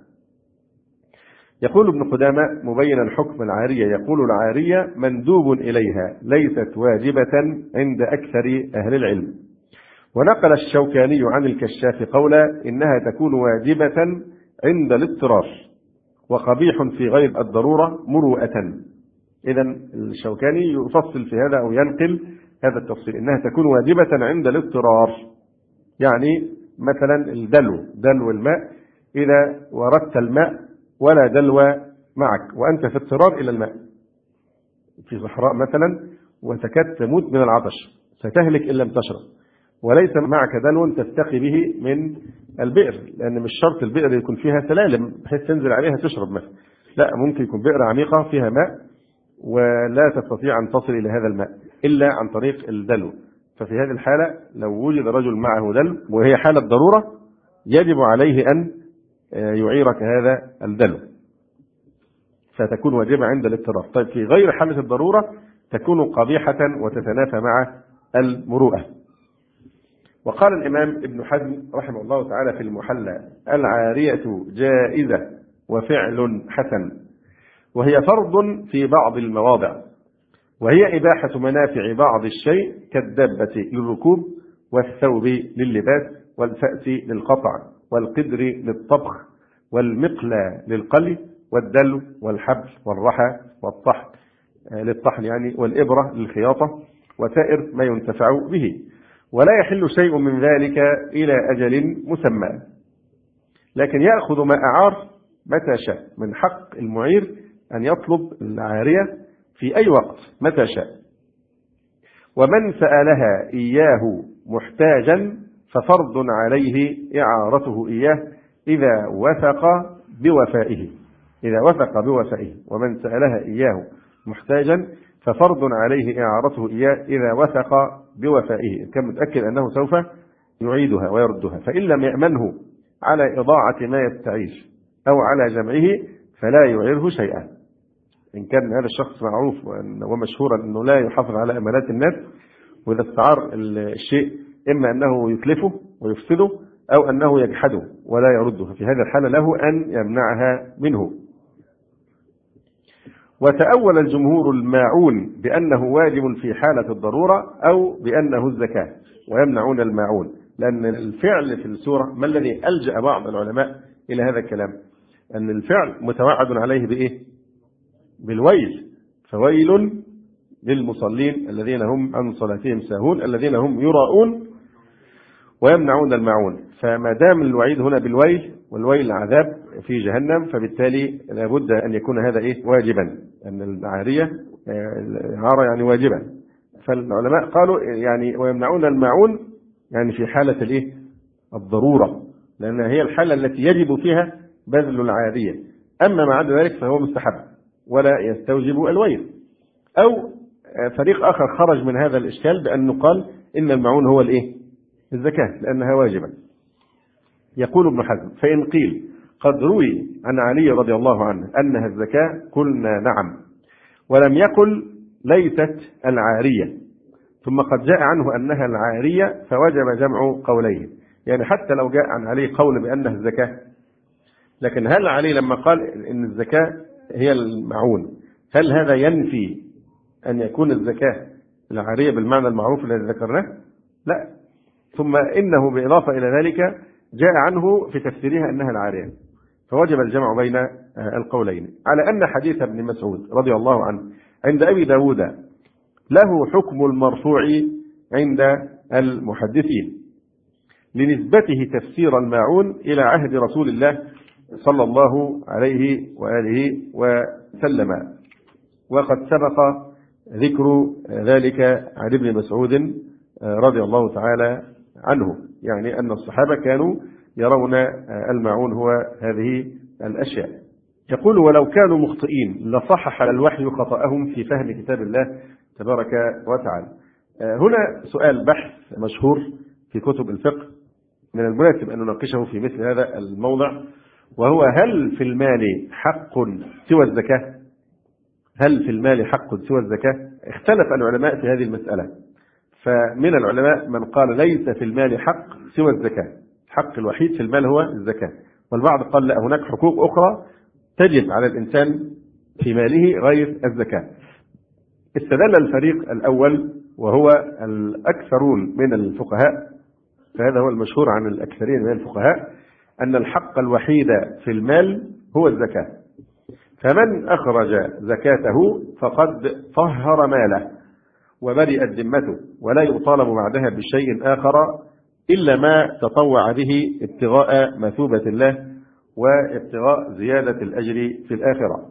A: يقول ابن قدامة مبينا حكم العارية، يقول العارية مندوب إليها ليست واجبة عند أكثر أهل العلم. ونقل الشوكاني عن الكشاف قولا إنها تكون واجبة عند الاضطرار وقبيح في غير الضرورة مروءة. إذن الشوكاني يفصل في هذا أو ينقل هذا التفصيل، إنها تكون واجبة عند الاضطرار، يعني مثلا دلو الماء، إذا وردت الماء ولا دلو معك وأنت في اضطرار إلى الماء في صحراء مثلا وتكاد تموت من العطش ستهلك إن لم تشرب، وليس معك دلو تستقي به من البئر، لأن مش شرط البئر يكون فيها سلالم بحيث تنزل عليها تشرب مثلا، لا، ممكن يكون بئر عميقة فيها ماء ولا تستطيع أن تصل إلى هذا الماء إلا عن طريق الدلو. ففي هذه الحالة لو وجد رجل معه دلو وهي حالة ضرورة يجب عليه أن يعيرك هذا الدلو، فتكون واجبة عند الاضطرار. طيب في غير حالة الضرورة تكون قبيحة وتتنافى مع المروءة. وقال الإمام ابن حزم رحمه الله تعالى في المحلى العارية جائزة وفعل حسن، وهي فرض في بعض المواضع، وهي إباحة منافع بعض الشيء كالدابة للركوب والثوب لللباس والفأس للقطع والقدر للطبخ والمقلى للقلي والدلو والحبل والرحى والطحن للطحن يعني والإبرة للخياطة وسائر ما ينتفع به، ولا يحل شيء من ذلك إلى أجل مسمى، لكن يأخذ ما أعار متى شاء. من حق المعير أن يطلب العارية في أي وقت متى شاء. ومن سألها إياه محتاجا ففرض عليه إعارته إياه إذا وثق بوفائه. ومن سألها إياه محتاجا ففرض عليه إعارته إياه إذا وثق بوفائه، كان متأكد أنه سوف يعيدها ويردها. فإن لم يأمنه على إضاعة ما يستعيش أو على جمعه فلا يعيره شيئا. إن كان هذا الشخص معروف ومشهورا أنه لا يحافظ على أمانات الناس وإذا استعار الشيء إما أنه يتلفه ويفسده أو أنه يجحده ولا يرده، ففي هذه الحالة له أن يمنعها منه. وتأول الجمهور الماعون بأنه واجب في حالة الضرورة أو بأنه الزكاة، ويمنعون الماعون، لأن الفعل في السورة ما الذي ألجأ بعض العلماء إلى هذا الكلام؟ أن الفعل متوعد عليه بإيه؟ بالويل، فويل للمصلين الذين هم عن صلاتهم ساهون الذين هم يراءون ويمنعون الماعون. فما دام الوعيد هنا بالويل، والويل عذاب في جهنم، فبالتالي لابد أن يكون هذا إيه؟ واجبا، أن العارية العارة يعني واجبا. فالعلماء قالوا يعني ويمنعون الماعون يعني في حالة الإيه؟ الضرورة، لأن هي الحالة التي يجب فيها بذل العارية. أما ما عدا ذلك فهو مستحب ولا يستوجب الويل. أو فريق آخر خرج من هذا الإشكال بأنه قال إن الماعون هو الإيه؟ الزكاة، لأنها واجبة. يقول ابن حزم: فإن قيل قد روي عن علي رضي الله عنه أنها الزكاة قلنا نعم، ولم يقل ليست العارية، ثم قد جاء عنه أنها العارية فوجب جمع قوليه. يعني حتى لو جاء عن علي قول بأنها الزكاة، لكن هل علي لما قال إن الزكاة هي الماعون هل هذا ينفي أن يكون الزكاة العارية بالمعنى المعروف الذي ذكرناه؟ لا. ثم إنه بإضافة إلى ذلك جاء عنه في تفسيرها أنها العارية، فوجب الجمع بين القولين، على أن حديث ابن مسعود رضي الله عنه عند أبي داود له حكم المرفوع عند المحدثين لنسبته تفسير الماعون إلى عهد رسول الله صلى الله عليه وآله وسلم، وقد سبق ذكر ذلك عن ابن مسعود رضي الله تعالى عنه، يعني أن الصحابة كانوا يرون الماعون هو هذه الأشياء. يقول: ولو كانوا مخطئين لصحح الوحي خطأهم في فهم كتاب الله تبارك وتعالى. هنا سؤال بحث مشهور في كتب الفقه من المناسب أن نناقشه في مثل هذا الموضع، وهو: هل في المال حق سوى الزكاة؟ هل في المال حق سوى الزكاة؟ اختلف العلماء في هذه المسألة، فمن العلماء من قال ليس في المال حق سوى الزكاة، الحق الوحيد في المال هو الزكاة، والبعض قال لا، هناك حقوق أخرى تجب على الإنسان في ماله غير الزكاة. استدل الفريق الأول وهو الأكثرون من الفقهاء، فهذا هو المشهور عن الأكثرين من الفقهاء، أن الحق الوحيد في المال هو الزكاة، فمن أخرج زكاته فقد طهر ماله وبرئت ذمته، ولا يطالب بعدها بشيء آخر إلا ما تطوع به ابتغاء مثوبة الله وابتغاء زيادة الأجر في الآخرة.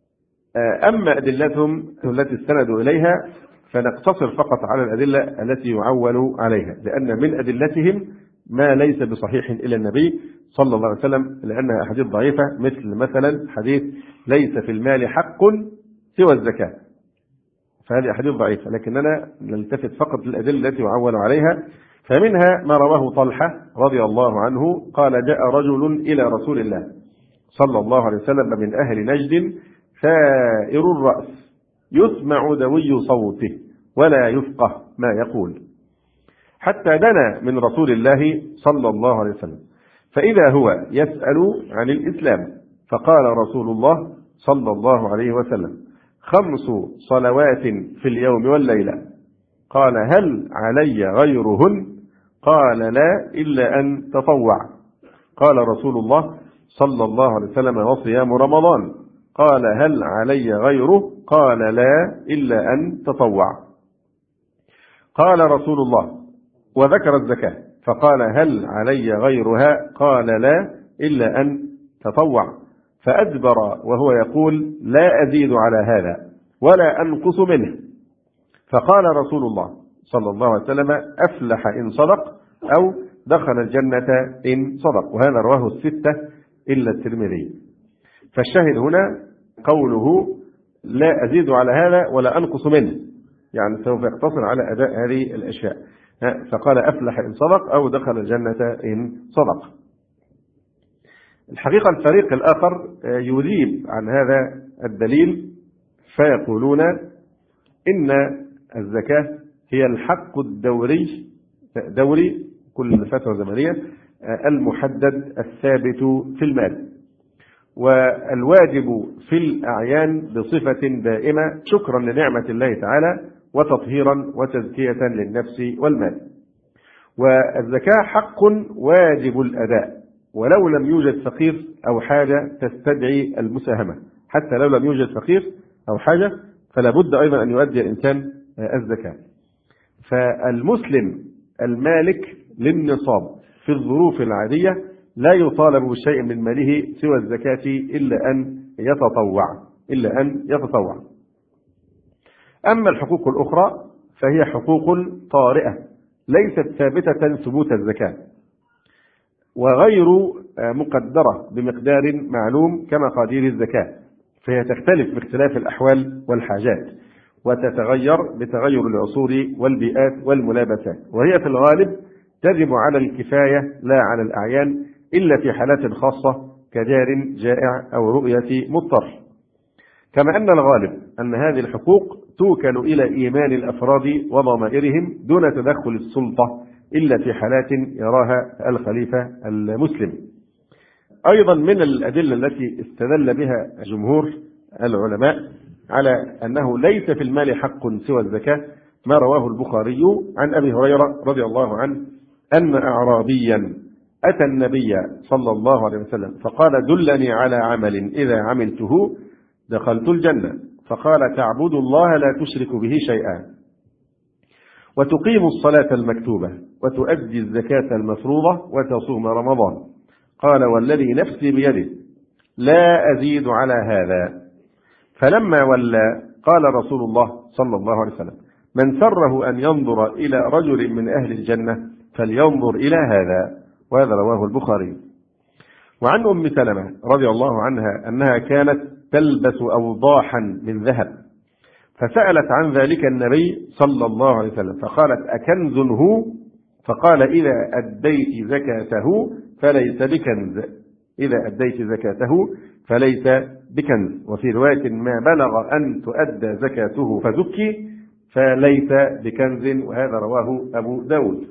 A: أما أدلتهم التي استندوا إليها فنقتصر فقط على الأدلة التي يعول عليها، لأن من أدلتهم ما ليس بصحيح إلى النبي صلى الله عليه وسلم، لأنها أحاديث ضعيفة، مثلا حديث ليس في المال حق سوى الزكاة، فهذه أحاديث ضعيفة، لكننا نلتفت فقط للأدلة التي يعول عليها. فمنها ما رواه طلحة رضي الله عنه قال: جاء رجل إلى رسول الله صلى الله عليه وسلم من أهل نجد ثائر الرأس يسمع دوي صوته ولا يفقه ما يقول، حتى دنا من رسول الله صلى الله عليه وسلم، فإذا هو يسأل عن الإسلام، فقال رسول الله صلى الله عليه وسلم: 5 صلوات في اليوم والليلة. قال: هل علي غيرهن؟ قال: لا، إلا أن تطوع. قال رسول الله صلى الله عليه وسلم: وصيام رمضان. قال: هل علي غيره؟ قال: لا، إلا أن تطوع. قال رسول الله: وذكر الزكاة، فقال: هل علي غيرها؟ قال: لا، إلا أن تطوع. فأدبر وهو يقول: لا أزيد على هذا ولا أنقص منه. فقال رسول الله صلى الله عليه وسلم: أفلح إن صدق، أو دخل الجنة إن صدق. وهذا رواه 6 إلا الترمذي. فالشاهد هنا قوله: لا أزيد على هذا ولا أنقص منه، يعني سوف يقتصر على أداء هذه الأشياء. فقال: أفلح إن صدق، أو دخل الجنة إن صدق. الحقيقة الفريق الآخر يجيب عن هذا الدليل، فيقولون إن الزكاة هي الحق دوري كل فترة زمنية المحدد الثابت في المال، والواجب في الأعيان بصفة دائمة شكرا لنعمة الله تعالى وتطهيرا وتزكية للنفس والمال. والزكاة حق واجب الأداء، ولو لم يوجد فقير أو حاجة تستدعي المساهمة، حتى لو لم يوجد فقير أو حاجة فلا بد أيضا أن يؤدي الإنسان الزكاة. فالمسلم المالك للنصاب في الظروف العادية لا يطالب بشيء من ماله سوى الزكاة إلا أن يتطوع. أما الحقوق الأخرى فهي حقوق طارئة ليست ثابتة ثبوت الزكاة، وغير مقدرة بمقدار معلوم كمقادير الزكاة، فهي تختلف باختلاف الأحوال والحاجات، وتتغير بتغير العصور والبيئات والملابسات، وهي في الغالب تجب على الكفاية لا على الأعيان إلا في حالات خاصة كجار جائع أو رؤية مضطر. كما أن الغالب أن هذه الحقوق توكل إلى إيمان الأفراد وضمائرهم دون تدخل السلطة إلا في حالات يراها الخليفة المسلم. أيضا من الأدلة التي استدل بها جمهور العلماء على أنه ليس في المال حق سوى الزكاة ما رواه البخاري عن أبي هريرة رضي الله عنه أن أعرابيا أتى النبي صلى الله عليه وسلم فقال دلني على عمل إذا عملته دخلت الجنة، فقال تعبد الله لا تشرك به شيئا، وتقيم الصلاة المكتوبة، وتؤدي الزكاة المفروضة، وتصوم رمضان. قال والذي نفسي بيده لا أزيد على هذا. فلما ولى قال رسول الله صلى الله عليه وسلم من سره أن ينظر إلى رجل من أهل الجنة فلينظر إلى هذا، وهذا رواه البخاري. وعن أم سلمة رضي الله عنها أنها كانت تلبس أوضاحا من ذهب، فسألت عن ذلك النبي صلى الله عليه وسلم فقالت أكنز هو؟ فقال إذا أديت زكاته فليس بكنز، إذا أديت زكاته فليس بكنز. وفي رواية ما بلغ أن تؤدى زكاته فزكي فليس بكنز، وهذا رواه أبو داود.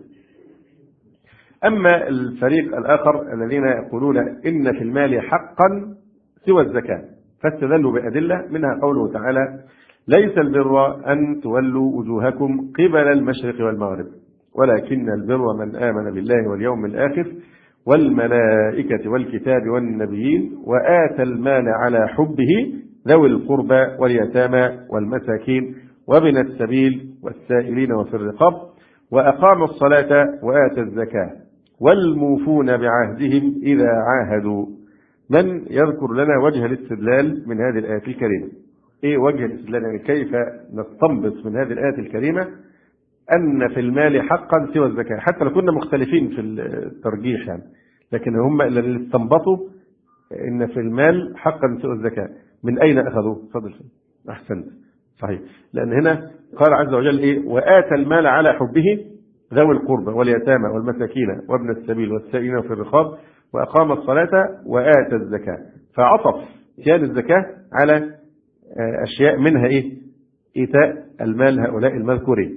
A: أما الفريق الآخر الذين يقولون إن في المال حقا سوى الزكاة فاستدلوا بأدلة منها قوله تعالى ليس البر أن تولوا وجوهكم قبل المشرق والمغرب ولكن البر من آمن بالله واليوم الآخر والملائكة والكتاب والنبيين وآتى المال على حبه ذوي القربى واليتامى والمساكين وابن السبيل والسائلين وفي الرقاب وأقام الصلاة وآتى الزكاة والموفون بعهدهم إذا عاهدوا. من يذكر لنا وجه الاستدلال من هذه الآية الكريمة؟ إيه وجه الاستدلال؟ يعني كيف نستنبط من هذه الآية الكريمة أن في المال حقا سوى الزكاة، حتى لو كنا مختلفين في الترجيح يعني، لكن هم اللي استنبطوا إن في المال حقا سوى الزكاة. من أين أخذوه؟ تفضل. أحسنت، صحيح، لأن هنا قال عز وجل إيه وآتى المال على حبه ذوي القربى واليتامى والمساكين وابن السبيل والسائلين في الرقاب وأقام الصلاة وآتى الزكاة، فعطف كان الزكاة على أشياء منها إيه إيتاء المال هؤلاء المذكورين.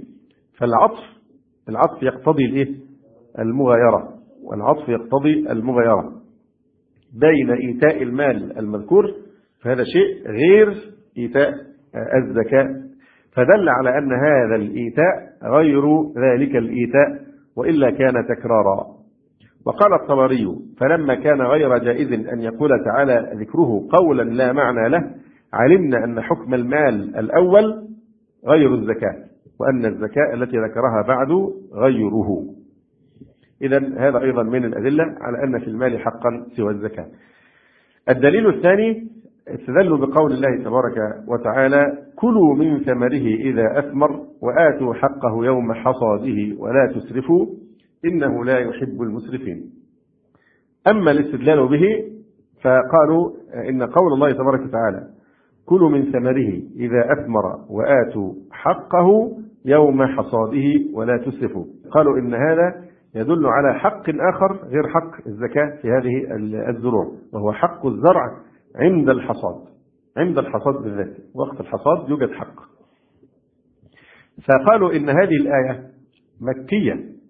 A: فالعطف يقتضي الإيه المغايرة، والعطف يقتضي المغايرة بين إيتاء المال المذكور، فهذا شيء غير إيتاء الزكاة، فدل على أن هذا الإيتاء غير ذلك الإيتاء وإلا كان تكرارا. وقال الطبري فلما كان غير جائز أن يقول تعالى ذكره قولا لا معنى له علمنا أن حكم المال الأول غير الزكاة، وأن الزكاة التي ذكرها بعد غيره. إذن هذا أيضا من الأدلة على أن في المال حقا سوى الزكاة. الدليل الثاني استدلوا بقول الله تبارك وتعالى كلوا من ثمره إذا أثمر وآتوا حقه يوم حصاده ولا تسرفوا إنه لا يحب المسرفين. أما الاستدلال به فقالوا إن قول الله تبارك وتعالى كلوا من ثمره إذا أثمر وآتوا حقه يوم حصاده ولا تسرفوا، قالوا إن هذا يدل على حق آخر غير حق الزكاة في هذه الزروع، وهو حق الزرع عند الحصاد، عند الحصاد بالذات، وقت الحصاد يوجد حق. فقالوا إن هذه الآية مكية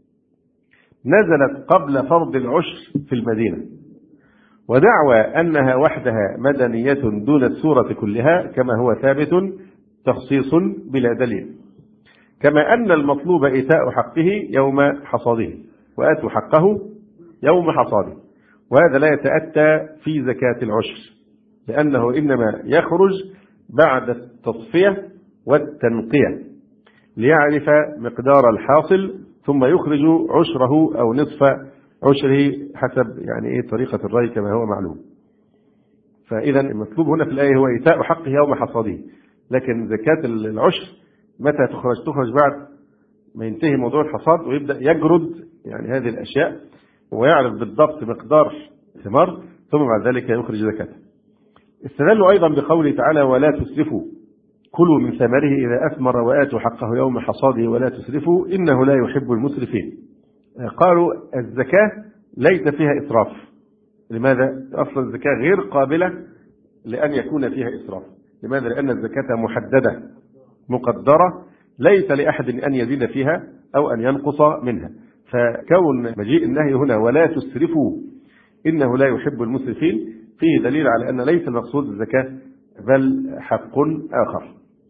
A: نزلت قبل فرض العشر في المدينة، ودعوى أنها وحدها مدنية دون السورة كلها كما هو ثابت تخصيص بلا دليل، كما أن المطلوب إيتاء حقه يوم حصاده، وآتوا حقه يوم حصاده، وهذا لا يتأتى في زكاة العشر، لأنه إنما يخرج بعد التصفية والتنقية ليعرف مقدار الحاصل، ثم يخرج عشره أو نصف عشره حسب طريقة الري كما هو معلوم. فإذا المطلوب هنا في الآية هو إيتاء حقه يوم حصاده، لكن زكاة العشر متى تخرج؟ تخرج بعد ما ينتهي موضوع الحصاد ويبدأ يجرد هذه الأشياء ويعرف بالضبط مقدار ثمار، ثم بعد ذلك يخرج زكاته. استدلوا أيضا بقوله تعالى ولا تسرفوا كلوا من ثمره إذا أثمر وآتوا حقه يوم حصاده ولا تسرفوا إنه لا يحب المسرفين. قالوا الزكاة ليس فيها إسراف. لماذا؟ أصلا الزكاة غير قابلة لأن يكون فيها إسراف. لماذا؟ لأن الزكاة محددة مقدرة، ليس لأحد أن يزيد فيها أو أن ينقص منها. فكون مجيء النهي هنا ولا تسرفوا إنه لا يحب المسرفين فيه دليل على أن ليس المقصود الزكاة بل حق آخر.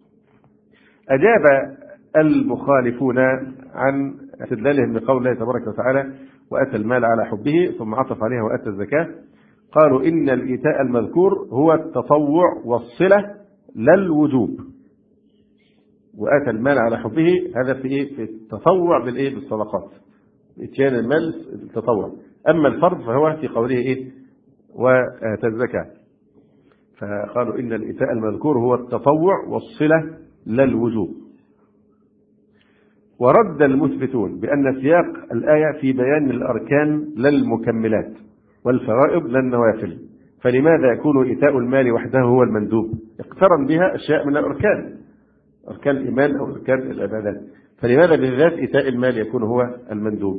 A: أجاب المخالفون عن استدلالهم بقول الله تبارك وتعالى وأتى المال على حبه ثم عطف عليها وأتى الزكاة، قالوا إن الإيتاء المذكور هو التطوع والصلة لا الوجوب. وأتى المال على حبه هذا في التطوع بالصدقات، إتيان المال التطوع. أما الفرض فهو في قوله وآتى الزكاة. فقالوا إن الإيتاء المذكور هو التطوع والصلة لا الوجوب. ورد المثبتون بأن سياق الآية في بيان الأركان لا المكملات والفرائض لا النوافل، فلماذا يكون إيتاء المال وحده هو المندوب؟ اقترن بها أشياء من الأركان، أركان الإيمان أو أركان العبادات، فلماذا بالذات إيتاء المال يكون هو المندوب؟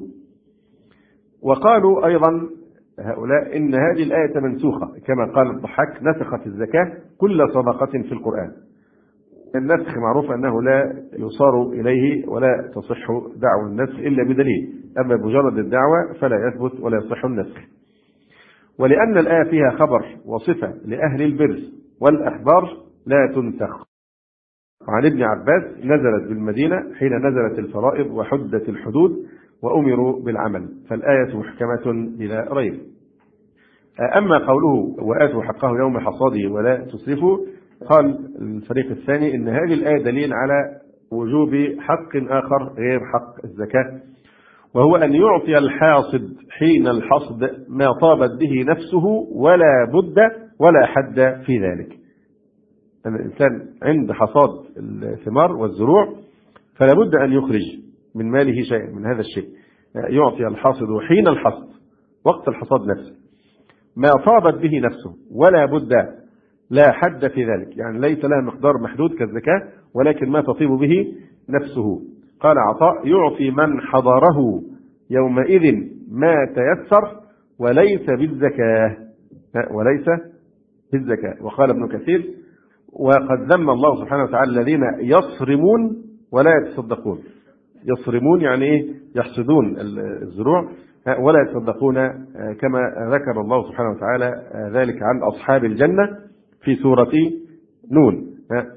A: وقالوا أيضا هؤلاء إن هذه الآية منسوخة، كما قال الضحاك نسخت الزكاة كل صدقة في القرآن. النسخ معروف أنه لا يصار إليه ولا تصح دعوى النسخ إلا بدليل، أما بمجرد الدعوة فلا يثبت ولا يصح النسخ. ولأن الآية فيها خبر وصفة لأهل البر والأخبار لا تنسخ. وعن ابن عباس نزلت بالمدينة حين نزلت الفرائض وحدت الحدود وأمروا بالعمل، فالآية محكمة بلا ريب. أما قوله وآتوا حقه يوم حصاده ولا تسرفوا، قال الفريق الثاني إن هذه الآية دليل على وجوب حق آخر غير حق الزكاة، وهو أن يعطي الحاصد حين الحصد ما طابت به نفسه ولا بد ولا حد في ذلك. أن الإنسان عند حصاد الثمار والزروع فلا بد أن يخرج من ماله شيء من هذا الشيء، يعطي الحاصد حين الحصد وقت الحصاد نفسه ما طابت به نفسه ولا بد لا حد في ذلك، ليس لها مقدار محدود كالزكاة، ولكن ما تطيب به نفسه. قال عطاء يعطي من حضره يومئذ ما تيسر وليس بالزكاة، وليس بالزكاة. وقال ابن كثير وقد ذم الله سبحانه وتعالى الذين يصرمون ولا يتصدقون. يصرمون يحصدون الزروع ولا يتصدقون، كما ذكر الله سبحانه وتعالى ذلك عن أصحاب الجنة في سورة نون.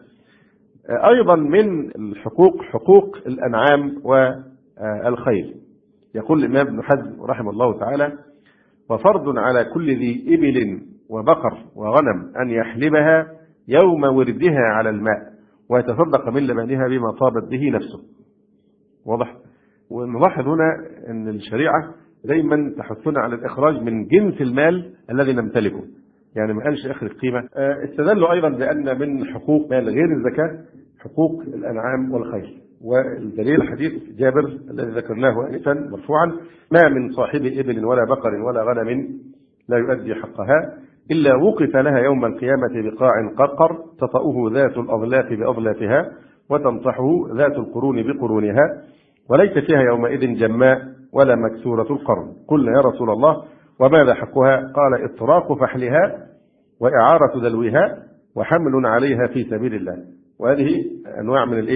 A: أيضا من الحقوق حقوق الأنعام والخيل. يقول الإمام ابن حزم رحمه الله تعالى وفرض على كل ذي إبل وبقر وغنم أن يحلبها يوم وردها على الماء ويتصدق من لبنها بما طابت به نفسه. واضح؟ ونلاحظ هنا أن الشريعة دايما تحثنا على الإخراج من جنس المال الذي نمتلكه، ما قالش أخرج قيمة. استدلوا أيضا بأن من حقوق مال غير الزكاة حقوق الأنعام والخيل، والدليل حديث جابر الذي ذكرناه آنفا مرفوعا ما من صاحب إبل ولا بقر ولا غنم لا يؤدي حقها إلا وقف لها يوم القيامة بقاع قرقر تطأه ذات الأظلاف بأظلافها وتنطحه ذات القرون بقرونها وليس فيها يومئذ جماء ولا مكسورة القرن. قلنا يا رسول الله وماذا حقها؟ قال إطراق فحلها وإعارة دلوها وحمل عليها في سبيل الله. وهذه أنواع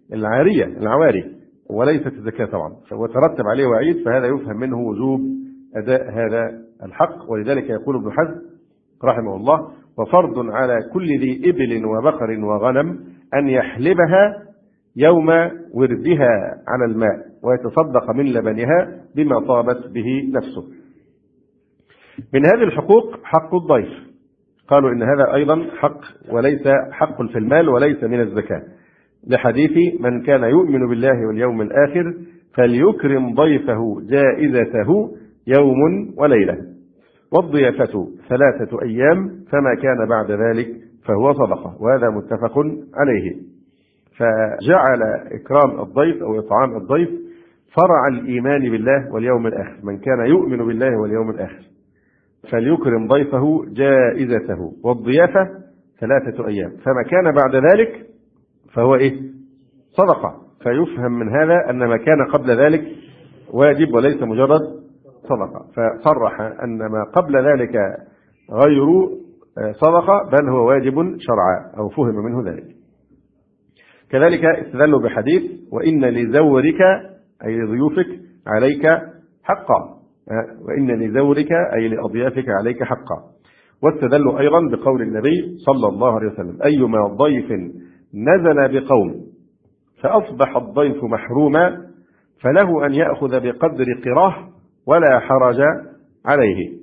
A: العارية العواري وليست الزكاة طبعا، وترتب عليه وعيد، فهذا يفهم منه وجوب أداء هذا الحق. ولذلك يقول ابن حزم رحمه الله: وفرض على كل ذي إبل وبقر وغنم أن يحلبها يوم وردها على الماء ويتصدق من لبنها بما طابت به نفسه. من هذه الحقوق حق الضيف، قالوا إن هذا أيضا حق وليس حق في المال وليس من الزكاة، لحديث: من كان يؤمن بالله واليوم الآخر فليكرم ضيفه جائزته يوم وليلة، والضيافة 3 أيام، فما كان بعد ذلك فهو صدقة. وهذا متفق عليه. فجعل إكرام الضيف أو إطعام الضيف فرع الإيمان بالله واليوم الآخر. من كان يؤمن بالله واليوم الآخر فليكرم ضيفه جائزته، والضيافة 3 أيام، فما كان بعد ذلك فهو صدقة. فيفهم من هذا أن ما كان قبل ذلك واجب وليس مجرد صدقة، فصرح أن ما قبل ذلك غير صدقة بل هو واجب شرعا، أو فهم منه ذلك. كذلك استدلوا بحديث: وإن لزورك أي لضيوفك عليك حقا، وإن لزورك أي لأضيافك عليك حقا. واستدلوا أيضا بقول النبي صلى الله عليه وسلم: أيما ضيف نزل بقوم فأصبح الضيف محروما فله أن يأخذ بقدر قراه ولا حرج عليه.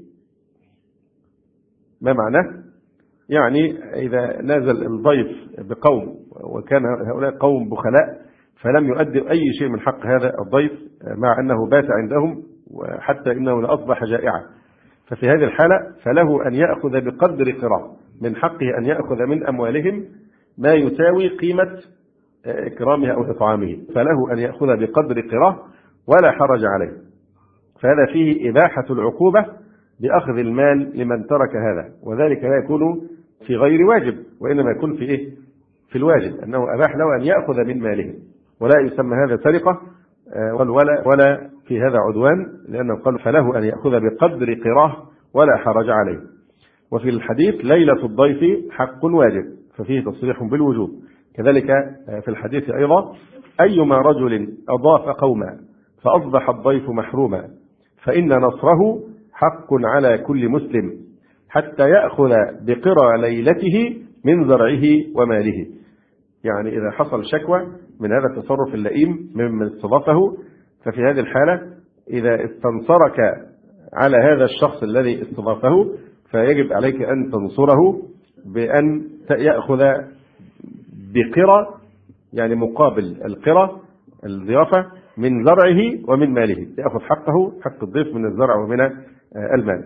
A: ما معناه؟ يعني إذا نزل الضيف بقوم وكان هؤلاء قوم بخلاء فلم يؤدي أي شيء من حق هذا الضيف مع أنه بات عندهم وحتى إنه لأصبح جائعا، ففي هذه الحالة فله أن يأخذ بقدر قراه، من حقه أن يأخذ من أموالهم ما يساوي قيمة إكرامه أو إطعامه، فله أن يأخذ بقدر قراه ولا حرج عليه. فهذا فيه إباحة العقوبة بأخذ المال لمن ترك هذا، وذلك لا يكون في غير واجب وإنما يكون في في الواجب، أنه أباح له أن يأخذ من ماله، ولا يسمى هذا سرقة ولا في هذا عدوان، لأنه قال: فله أن يأخذ بقدر قراه ولا حرج عليه. وفي الحديث: ليلة الضيف حق واجب، ففيه تصريح بالوجوب. كذلك في الحديث أيضا: أيما رجل أضاف قوما فأصبح الضيف محروما فإن نصره حق على كل مسلم حتى يأخذ بقرى ليلته من زرعه وماله. يعني إذا حصل شكوى من هذا التصرف اللئيم ممن استضافه، ففي هذه الحالة إذا استنصرك على هذا الشخص الذي استضافه فيجب عليك أن تنصره بأن يأخذ بقرى، يعني مقابل القرى الضيافة، من زرعه ومن ماله، يأخذ حقه حق الضيف من الزرع ومن المال.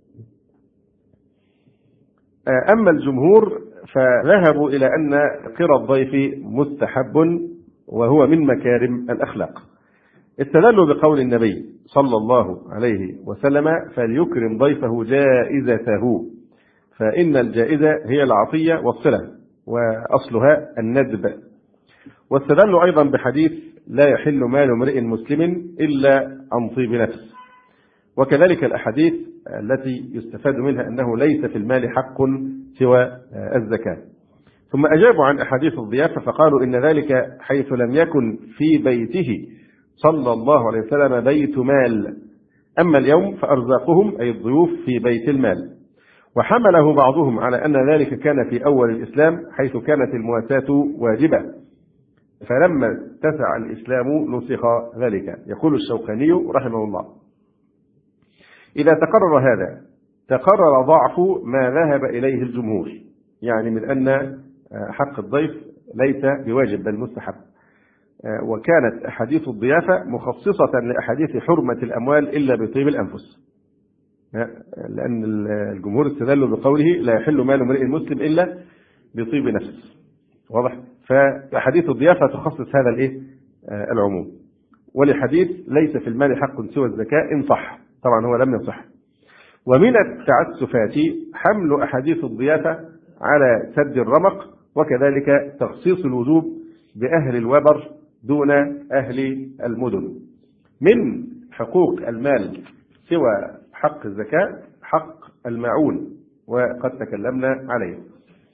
A: أما الجمهور فذهبوا إلى أن قرى الضيف مستحب وهو من مكارم الأخلاق. استدلوا بقول النبي صلى الله عليه وسلم: فليكرم ضيفه جائزته، فإن الجائزة هي العطية والصلة وأصلها الندب. واستدلوا أيضا بحديث: لا يحل مال امرئ مسلم إلا عن طيب نفس. وكذلك الأحاديث التي يستفاد منها أنه ليس في المال حق سوى الزكاة. ثم أجابوا عن أحاديث الضيافة فقالوا: إن ذلك حيث لم يكن في بيته صلى الله عليه وسلم بيت مال، أما اليوم فأرزاقهم أي الضيوف في بيت المال. وحمله بعضهم على أن ذلك كان في أول الإسلام حيث كانت المواساة واجبة، فلما اتسع الإسلام نسخ ذلك. يقول الشوكاني رحمه الله: إذا تقرر هذا تقرر ضعف ما ذهب إليه الجمهور، يعني من أن حق الضيف ليس بواجب بل مستحب. وكانت أحاديث الضيافة مخصصة لأحاديث حرمة الأموال إلا بطيب الأنفس، لأن الجمهور استدلوا بقوله: لا يحل مال امرئ مسلم إلا بطيب نفس. واضح؟ فأحاديث الضيافة تخصص هذا العموم. ولحديث: ليس في المال حق سوى الزكاة إن صح، طبعا هو لم يصح. ومن التعسفات حمل أحاديث الضيافة على سد الرمق، وكذلك تخصيص الوجوب بأهل الوبر دون أهل المدن. من حقوق المال سوى حق الزكاة حق المعون، وقد تكلمنا عليه.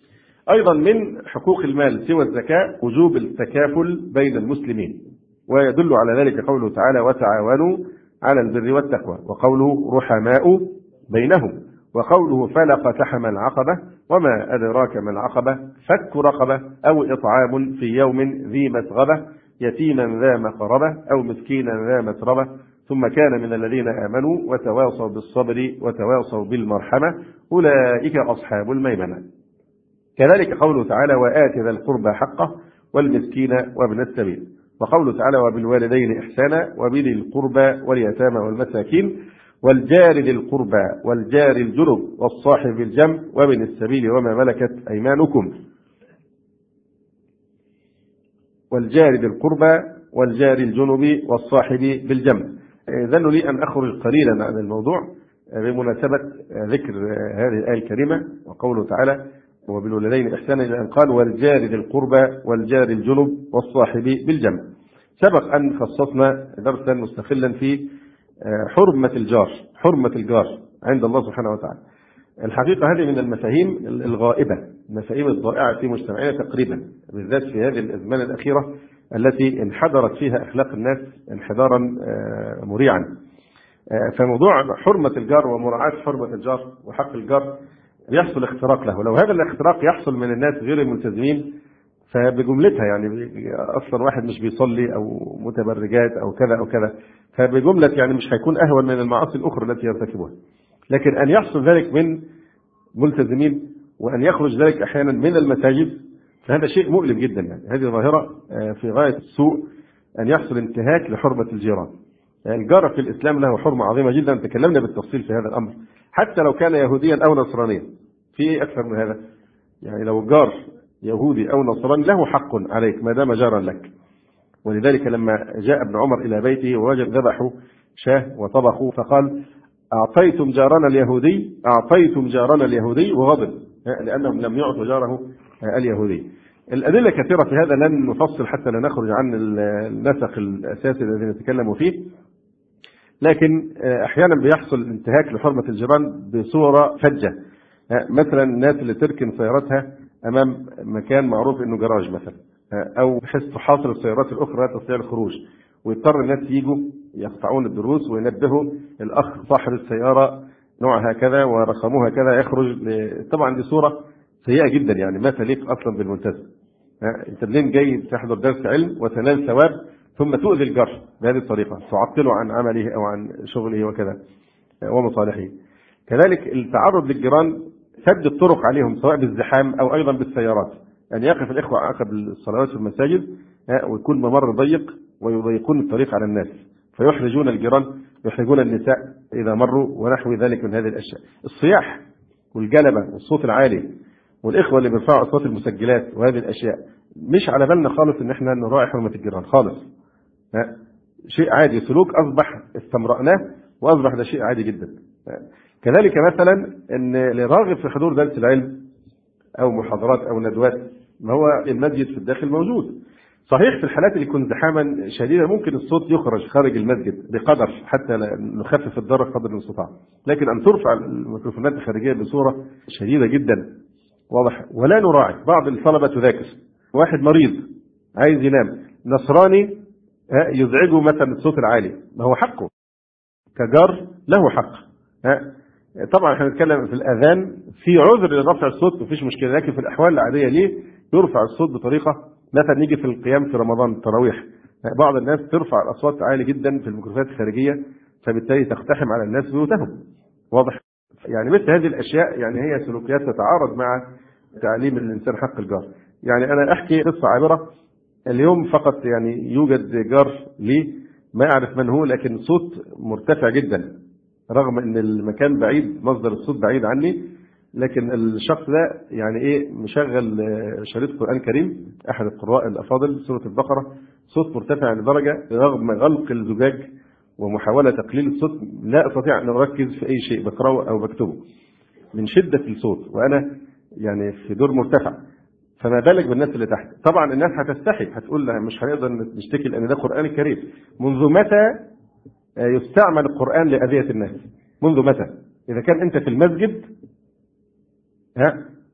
A: أيضا من حقوق المال سوى الزكاة وجوب التكافل بين المسلمين، ويدل على ذلك قوله تعالى وتعاونوا على البر والتقوى، وقوله رحماء بينهم، وقوله فلا اقتحم العقبة وما أدراك ما العقبة فك رقبة أو إطعام في يوم ذي مسغبة يتيما ذا مقربة أو مسكينا ذا متربة ثم كان من الذين آمنوا وتواصوا بالصبر وتواصوا بالمرحمة أولئك أصحاب الميمنة. كذلك قوله تعالى وآت ذا القربى حقه والمسكين وابن السبيل، وقوله تعالى وبالوالدين إحسانا وبذي القربى واليتامى والمساكين والجار ذي القربى والجار الجنب والصاحب بالجنب وابن السبيل وما ملكت أيمانكم. والجار ذي القربى والجار الجنب والصاحب بالجنب. ذن لي أن أخرج قليلا عن الموضوع بمناسبة ذكر هذه الآية الكريمة وقوله تعالى وبالوالدين إحسانا إلى أن قال والجار ذي القربى والجار الجنب والصاحب بالجنب. سبق أن خصصنا درسا مستقلا في حرمة الجار، حرمة الجار عند الله سبحانه وتعالى. الحقيقة هذه من المفاهيم الغائبة، المفاهيم الضائعة في مجتمعنا تقريبا، بالذات في هذه الأزمان الأخيرة التي انحدرت فيها أخلاق الناس انحدارا مريعا. فموضوع حرمة الجار ومراعاة حرمة الجار وحق الجار يحصل اختراق له، ولو هذا الاختراق يحصل من الناس غير الملتزمين فبجملتها، يعني أصلا واحد مش بيصلي أو متبرجات أو كذا أو كذا، فبجملة يعني مش هيكون أهون من المعاصي الأخرى التي يرتكبها. لكن أن يحصل ذلك من ملتزمين وأن يخرج ذلك أحيانا من المساجد فهذا شيء مؤلم جدا. يعني هذه ظاهرة في غاية السوء أن يحصل انتهاك لحرمة الجيران. الجار في الإسلام له حرمة عظيمة جدا، تكلمنا بالتفصيل في هذا الأمر، حتى لو كان يهوديا أو نصرانيا. في أكثر من هذا، يعني لو جار يهودي أو نصراني له حق عليك ما دام جارا لك. ولذلك لما جاء ابن عمر إلى بيته ووجد ذبحوا شاه وطبخوا فقال أعطيتم جارنا اليهودي وغضب لأنهم لم يعطوا جاره اليهودي. الأدلة كثيرة في هذا، لن نفصل حتى لا نخرج عن النسق الأساسي الذي نتكلم فيه. لكن أحيانا بيحصل انتهاك لحرمة الجيران بصورة فجة. مثلا الناس اللي تركن سيارتها أمام مكان معروف إنه جراج مثلا، أو بحيث تحاصر السيارات الأخرى تستطيع الخروج، ويضطر الناس يجوا يقطعون الدروس وينبهوا الأخ صاحب السيارة نوعها كذا ورقمها كذا يخرج. طبعا دي صورة سيئة جدا، يعني ما تليق أصلا بالملتزم. أنت منين جاي تحضر درس علم وتنال ثواب ثم تؤذي الجار بهذه الطريقة، تعطله عن عمله أو عن شغله وكذا ومصالحه. كذلك التعرض للجيران، سد الطرق عليهم سواء بالزحام أو أيضا بالسيارات، أن يقف الإخوة عقب الصلوات في المساجد ويكون ممر ضيق ويضيقون الطريق على الناس فيحرجون الجيران، يحرجون النساء إذا مروا ونحو ذلك من هذه الأشياء. الصياح والجلبة والصوت العالي والإخوة اللي بيرفعوا أصوات المسجلات وهذه الأشياء مش على بالنا خالص إن احنا نراعي حرمة الجيران خالص. شيء عادي، سلوك أصبح استمرأناه وأصبح ده شيء عادي جدا. كذلك مثلا أن اللي راغب في حضور درس العلم أو محاضرات أو ندوات، ما هو المسجد في الداخل موجود. صحيح في الحالات اللي يكون زحاما شديدا ممكن الصوت يخرج خارج المسجد بقدر حتى نخفف الضرر قدر المستطاع، لكن أن ترفع الميكروفونات الخارجية بصورة شديدة جدا واضح ولا نراعي. بعض الطلبة تذاكر، واحد مريض عايز ينام، نصراني يزعجه مثلا الصوت العالي، ما هو حقه كجار، له حق. طبعا احنا نتكلم في الأذان في عذر لرفع الصوت مفيش مشكلة، لكن في الأحوال العادية ليه يرفع الصوت بطريقة مثلا نيجي في القيام في رمضان التراويح، بعض الناس ترفع الأصوات عالي جدا في الميكروفونات الخارجية فبالتالي تقتحم على الناس بيوتهم. واضح؟ يعني مثل هذه الأشياء يعني هي سلوكيات تتعارض مع تعليم الإنسان حق الجار. يعني أنا أحكي قصة عابرة. اليوم فقط يعني يوجد جار لي ما أعرف من هو، لكن صوت مرتفع جدا رغم أن المكان بعيد، مصدر الصوت بعيد عني، لكن الشخص ده يعني إيه مشغل شريط قرآن كريم أحد القراء الأفاضل سورة البقرة، صوت مرتفع لدرجة رغم غلق الزجاج ومحاولة تقليل الصوت لا أستطيع أن أركز في أي شيء بقرأه أو بكتبه من شدة الصوت، وأنا يعني في دور مرتفع، فما بالك بالناس اللي تحت. طبعا الناس هتستحي، هتقول لها مش هنقدر نشتكي لأن ده قرآن كريم. منذ متى يستعمل القرآن لأذية الناس؟ منذ متى؟ إذا كان أنت في المسجد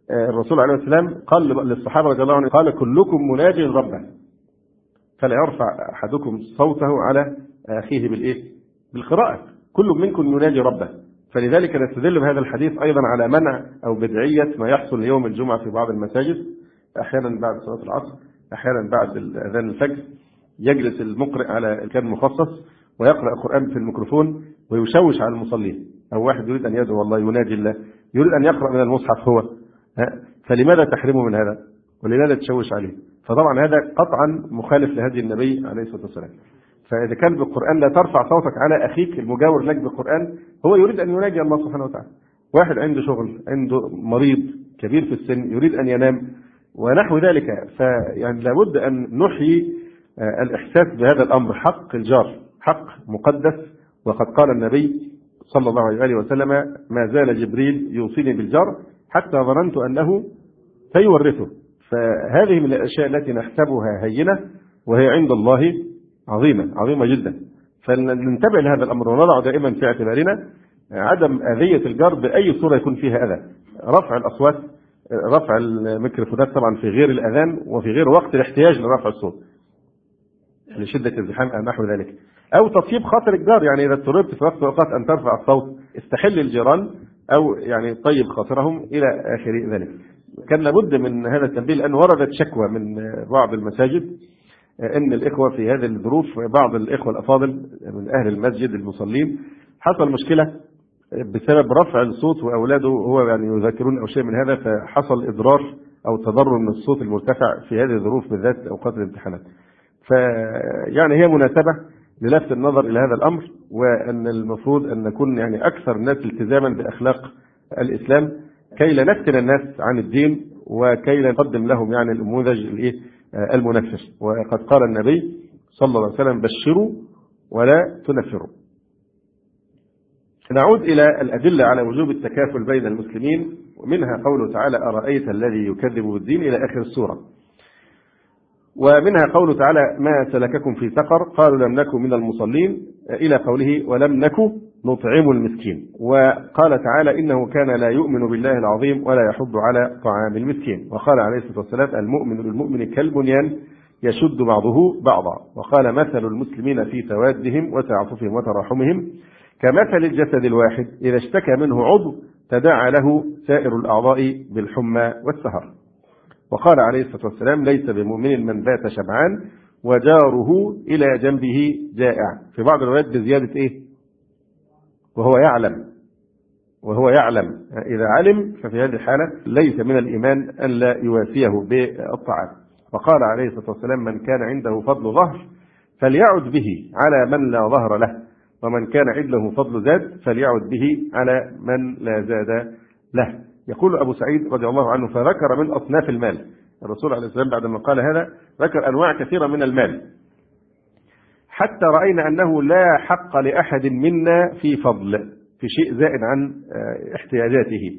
A: الرسول عليه السلام قال للصحابة رضي الله عنهم قال كلكم مناج ربه فلا يرفع أحدكم صوته على أخيه بالقراءة، كل منكم يناجي ربه. فلذلك نستدل بهذا الحديث أيضا على منع أو بدعية ما يحصل يوم الجمعة في بعض المساجد، أحيانا بعد صلاة العصر، أحيانا بعد أذان الفجر، يجلس المقرئ على الكان المخصص ويقرأ القرآن في الميكروفون ويشوش على المصلين، أو واحد يريد أن يدعو الله يناجي الله، يريد أن يقرأ من المصحف هو، فلماذا تحرمه من هذا؟ ولماذا تشوش عليه؟ فطبعا هذا قطعا مخالف لهدي النبي عليه الصلاة والسلام. فإذا كان بالقرآن لا ترفع صوتك على أخيك المجاور لك بالقرآن، هو يريد أن يناجي الله سبحانه وتعالى. واحد عنده شغل، عنده مريض كبير في السن يريد أن ينام ونحو ذلك، فيعني لابد أن نحيي الإحساس بهذا الأمر. حق الجار حق مقدس، وقد قال النبي صلى الله عليه وسلم ما زال جبريل يوصيني بالجار حتى ظننت أنه سيورثه. فهذه من الأشياء التي نحسبها هينة وهي عند الله عظيمة جدا. فلننتبه لهذا الأمر ونضع دائما في اعتبارنا عدم أذية الجار بأي صورة يكون فيها أذى. رفع الأصوات، رفع الميكروفونات طبعا في غير الأذان وفي غير وقت الاحتياج لرفع الصوت لشدة الزحام أو نحو ذلك، أو تطيب خاطر الجار. يعني إذا اضطررت في وقت الأوقات أن ترفع الصوت استحل الجيران أو يعني طيب خاطرهم إلى آخر ذلك. كان لابد من هذا التنبيه، لأن وردت شكوى من بعض المساجد أن الإخوة في هذه الظروف، بعض الإخوة الأفاضل من أهل المسجد المصلين حصل مشكلة بسبب رفع الصوت، وأولاده هو يعني يذاكرون أو شيء من هذا، فحصل إضرار أو تضرر من الصوت المرتفع في هذه الظروف بالذات أوقات الامتحانات. فيعني هي مناسبة للفت النظر إلى هذا الأمر، وأن المفروض أن نكون يعني أكثر الناس التزاما بأخلاق الإسلام كي لا نفتن الناس عن الدين وكي لا نقدم لهم يعني النموذج المنفر. وقد قال النبي صلى الله عليه وسلم بشروا ولا تنفروا. نعود إلى الأدلة على وجوب التكافل بين المسلمين، ومنها قوله تعالى أرأيت الذي يكذب بالدين إلى آخر السورة. ومنها قوله تعالى ما سلككم في سقر قالوا لم نكن من المصلين إلى قوله ولم نكن نطعم المسكين. وقال تعالى إنه كان لا يؤمن بالله العظيم ولا يحض على طعام المسكين. وقال عليه الصلاة والسلام المؤمن للمؤمن كالبنيان يشد بعضه بعضا. وقال مثل المسلمين في توادهم وتعاطفهم وتراحمهم كمثل الجسد الواحد إذا اشتكى منه عضو تداعى له سائر الأعضاء بالحمى والسهر. وقال عليه الصلاة والسلام ليس بمؤمن من بات شبعان وجاره إلى جنبه جائع. في بعض الروايات بزيادة وهو يعلم إذا علم، ففي هذه الحالة ليس من الإيمان أن لا يواسيه بالطعام. وقال عليه الصلاة والسلام من كان عنده فضل ظهر فليعد به على من لا ظهر له، ومن كان عنده فضل زاد فليعد به على من لا زاد له. يقول أبو سعيد رضي الله عنه فذكر من أصناف المال. الرسول عليه السلام بعد ما قال هذا ذكر أنواع كثيرة من المال حتى رأينا أنه لا حق لأحد منا في فضل، في شيء زائد عن احتياجاته.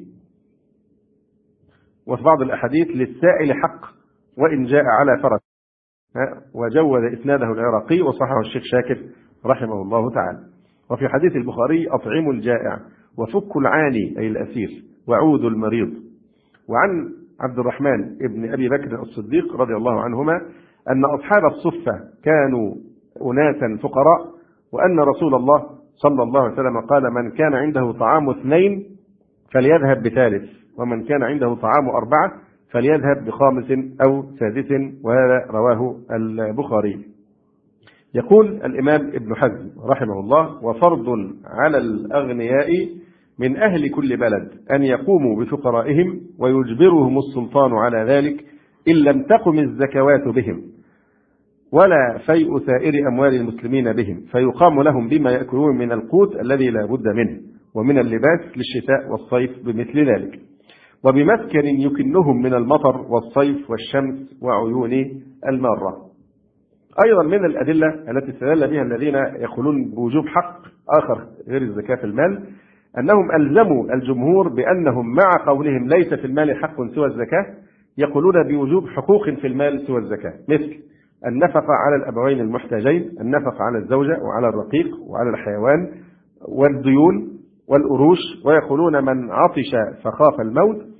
A: وفي بعض الأحاديث للسائل حق وإن جاء على فرس، وجود إسناده العراقي وصححه الشيخ شاكر رحمه الله تعالى. وفي حديث البخاري أطعموا الجائع وفكوا العاني أي الأسير وعودوا المريض. وعن عبد الرحمن ابن أبي بكر الصديق رضي الله عنهما أن أصحاب الصفة كانوا أناسا فقراء، وأن رسول الله صلى الله عليه وسلم قال من كان عنده طعام 2 فليذهب ب3، ومن كان عنده طعام 4 فليذهب ب5 أو 6، وهذا رواه البخاري. يقول الإمام ابن حزم رحمه الله وفرض على الأغنياء من أهل كل بلد أن يقوموا بفقرائهم ويجبرهم السلطان على ذلك إن لم تقم الزكوات بهم ولا فيء سائر أموال المسلمين بهم، فيقام لهم بما يأكلون من القوت الذي لا بد منه ومن اللباس للشتاء والصيف بمثل ذلك، وبمسكن يكنهم من المطر والصيف والشمس وعيون المارة. أيضا من الأدلة التي استدل بها الذين يقولون بوجوب حق آخر غير الزكاة في المال أنهم ألزموا الجمهور بأنهم مع قولهم ليس في المال حق سوى الزكاة يقولون بوجوب حقوق في المال سوى الزكاة، مثل النفقة على الأبوين المحتاجين، النفقة على الزوجة وعلى الرقيق وعلى الحيوان والديون والأروش. ويقولون من عطش فخاف الموت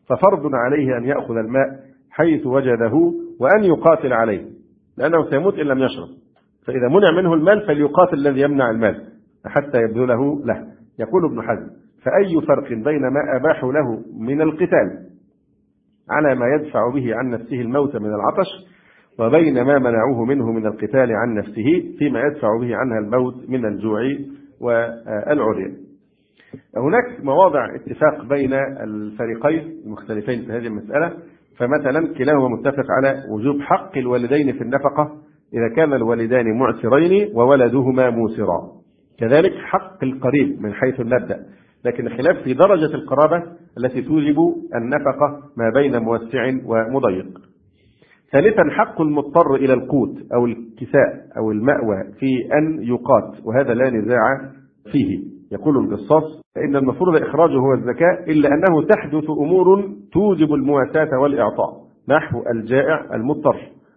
A: ففرض عليه أن يأخذ الماء حيث وجده وأن يقاتل عليه، لأنه سيموت إن لم يشرب. فإذا منع منه المال فليقاتل الذي يمنع المال حتى يبذله له. يقول ابن حزم: فأي فرق بين ما أباحوا له من القتال على ما يدفع به عن نفسه الموت من العطش، وبين ما منعوه منه من القتال عن نفسه فيما يدفع به عنها الموت من الجوع والعري. هناك مواضع اتفاق بين الفريقين المختلفين في هذه المسألة. فمثلا كلاهما متفق على وجوب حق الوالدين في النفقة إذا كان الوالدان معسرين وولدهما موسرا، كذلك حق القريب من حيث المبدأ، لكن الخلاف في درجة القرابة التي توجب النفقة ما بين موسع ومضيق. ثالثا حق المضطر إلى القوت أو الكساء أو المأوى في أن يقات، وهذا لا نزاع فيه. يقول القصاص: فإن المفروض إخراجه هو الزكاة، إلا أنه تحدث أمور توجب المواساة والإعطاء، نحو الجائع المضطر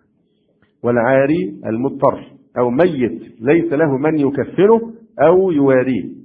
A: والعاري المضطر، أو ميت ليس له من يكفنه أو يواريه،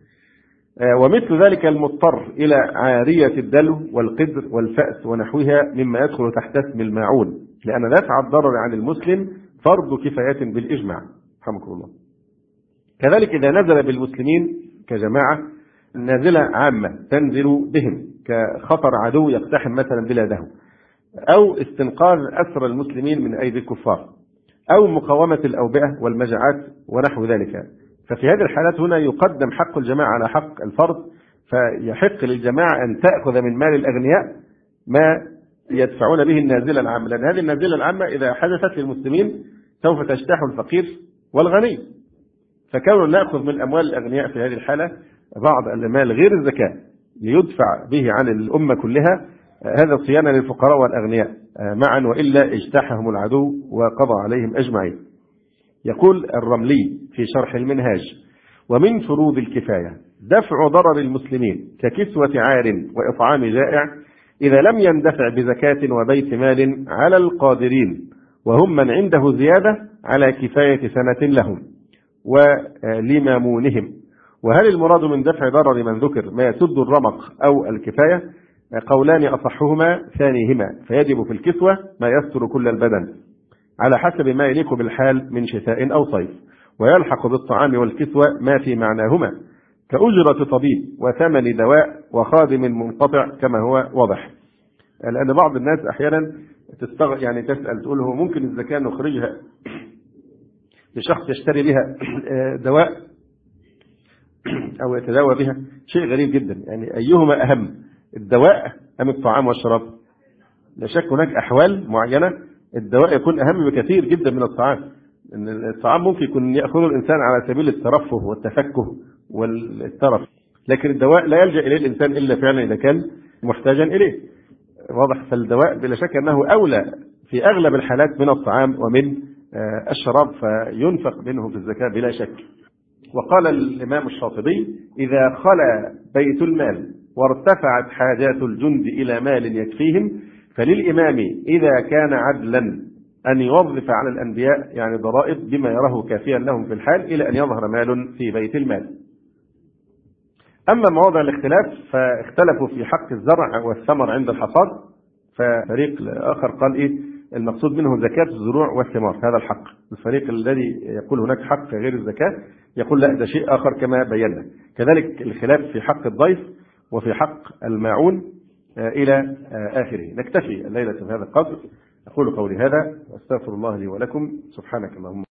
A: ومثل ذلك المضطر إلى عارية الدلو والقدر والفأس ونحوها مما يدخل تحت اسم الماعون، لأن دفع الضرر عن المسلم فرض كفاية بالإجماع رحمكم الله. كذلك إذا نزل بالمسلمين كجماعة نازلة عامة تنزل بهم كخطر عدو يقتحم مثلا بلادهم، أو استنقاذ أسر المسلمين من أيدي الكفار، أو مقاومة الأوبئة والمجاعات ونحو ذلك، ففي هذه الحالات هنا يقدم حق الجماعة على حق الفرد، فيحق للجماعة أن تأخذ من مال الأغنياء ما يدفعون به النازلة العامة، لأن هذه النازلة العامة إذا حدثت للمسلمين سوف تجتاح الفقير والغني، فكون نأخذ من أموال الأغنياء في هذه الحالة بعض المال غير الزكاة ليدفع به عن الأمة كلها، هذا صيانة للفقراء والأغنياء معا، وإلا اجتاحهم العدو وقضى عليهم أجمعين. يقول الرملي في شرح المنهاج: ومن فروض الكفاية دفع ضرر المسلمين ككسوة عار وإطعام جائع إذا لم يندفع بزكاة وبيت مال على القادرين، وهم من عنده زيادة على كفاية سنة لهم ولمامونهم. وهل المراد من دفع ضرر من ذكر ما يسد الرمق أو الكفاية؟ قولان أصحهما ثانيهما، فيجب في الكسوة ما يستر كل البدن على حسب ما يليق بالحال من شتاء أو صيف، ويلحق بالطعام والكسوة ما في معناهما كأجرة طبيب وثمن دواء وخادم منقطع كما هو واضح. لأن بعض الناس أحيانا يعني تسأل تقول له ممكن الزكاة نخرجها لشخص يشتري بها دواء أو يتداوى بها؟ شيء غريب جدا، يعني أيهما أهم، الدواء أم الطعام والشراب؟ لا شك هناك أحوال معينة الدواء يكون أهم بكثير جدا من الطعام. إن الطعام ممكن يكون يأخذه الإنسان على سبيل الترفه والتفكه والترف، لكن الدواء لا يلجأ إليه الإنسان إلا فعلا إذا كان محتاجا إليه، واضح. فالدواء بلا شك أنه أولى في أغلب الحالات من الطعام ومن الشراب، فينفق منه في الزكاة بلا شك. وقال الإمام الشاطبي: إذا خلا بيت المال وارتفعت حاجات الجند إلى مال يكفيهم فللإمام إذا كان عدلا أن يوظف على الأنبياء يعني ضرائب بما يراه كافيا لهم في الحال إلى أن يظهر مال في بيت المال. أما مواضع الاختلاف فاختلفوا في حق الزرع والثمر عند الحصاد، ففريق آخر قال إيه المقصود منه زكاة الزروع والثمار، هذا الحق. الفريق الذي يقول هناك حق غير الزكاة يقول لا ده شيء آخر كما بينا. كذلك الخلاف في حق الضيف وفي حق الماعون إلى آخره. نكتفي الليلة بهذا القدر. أقول قولي هذا وأستغفر الله لي ولكم. سبحانك اللهم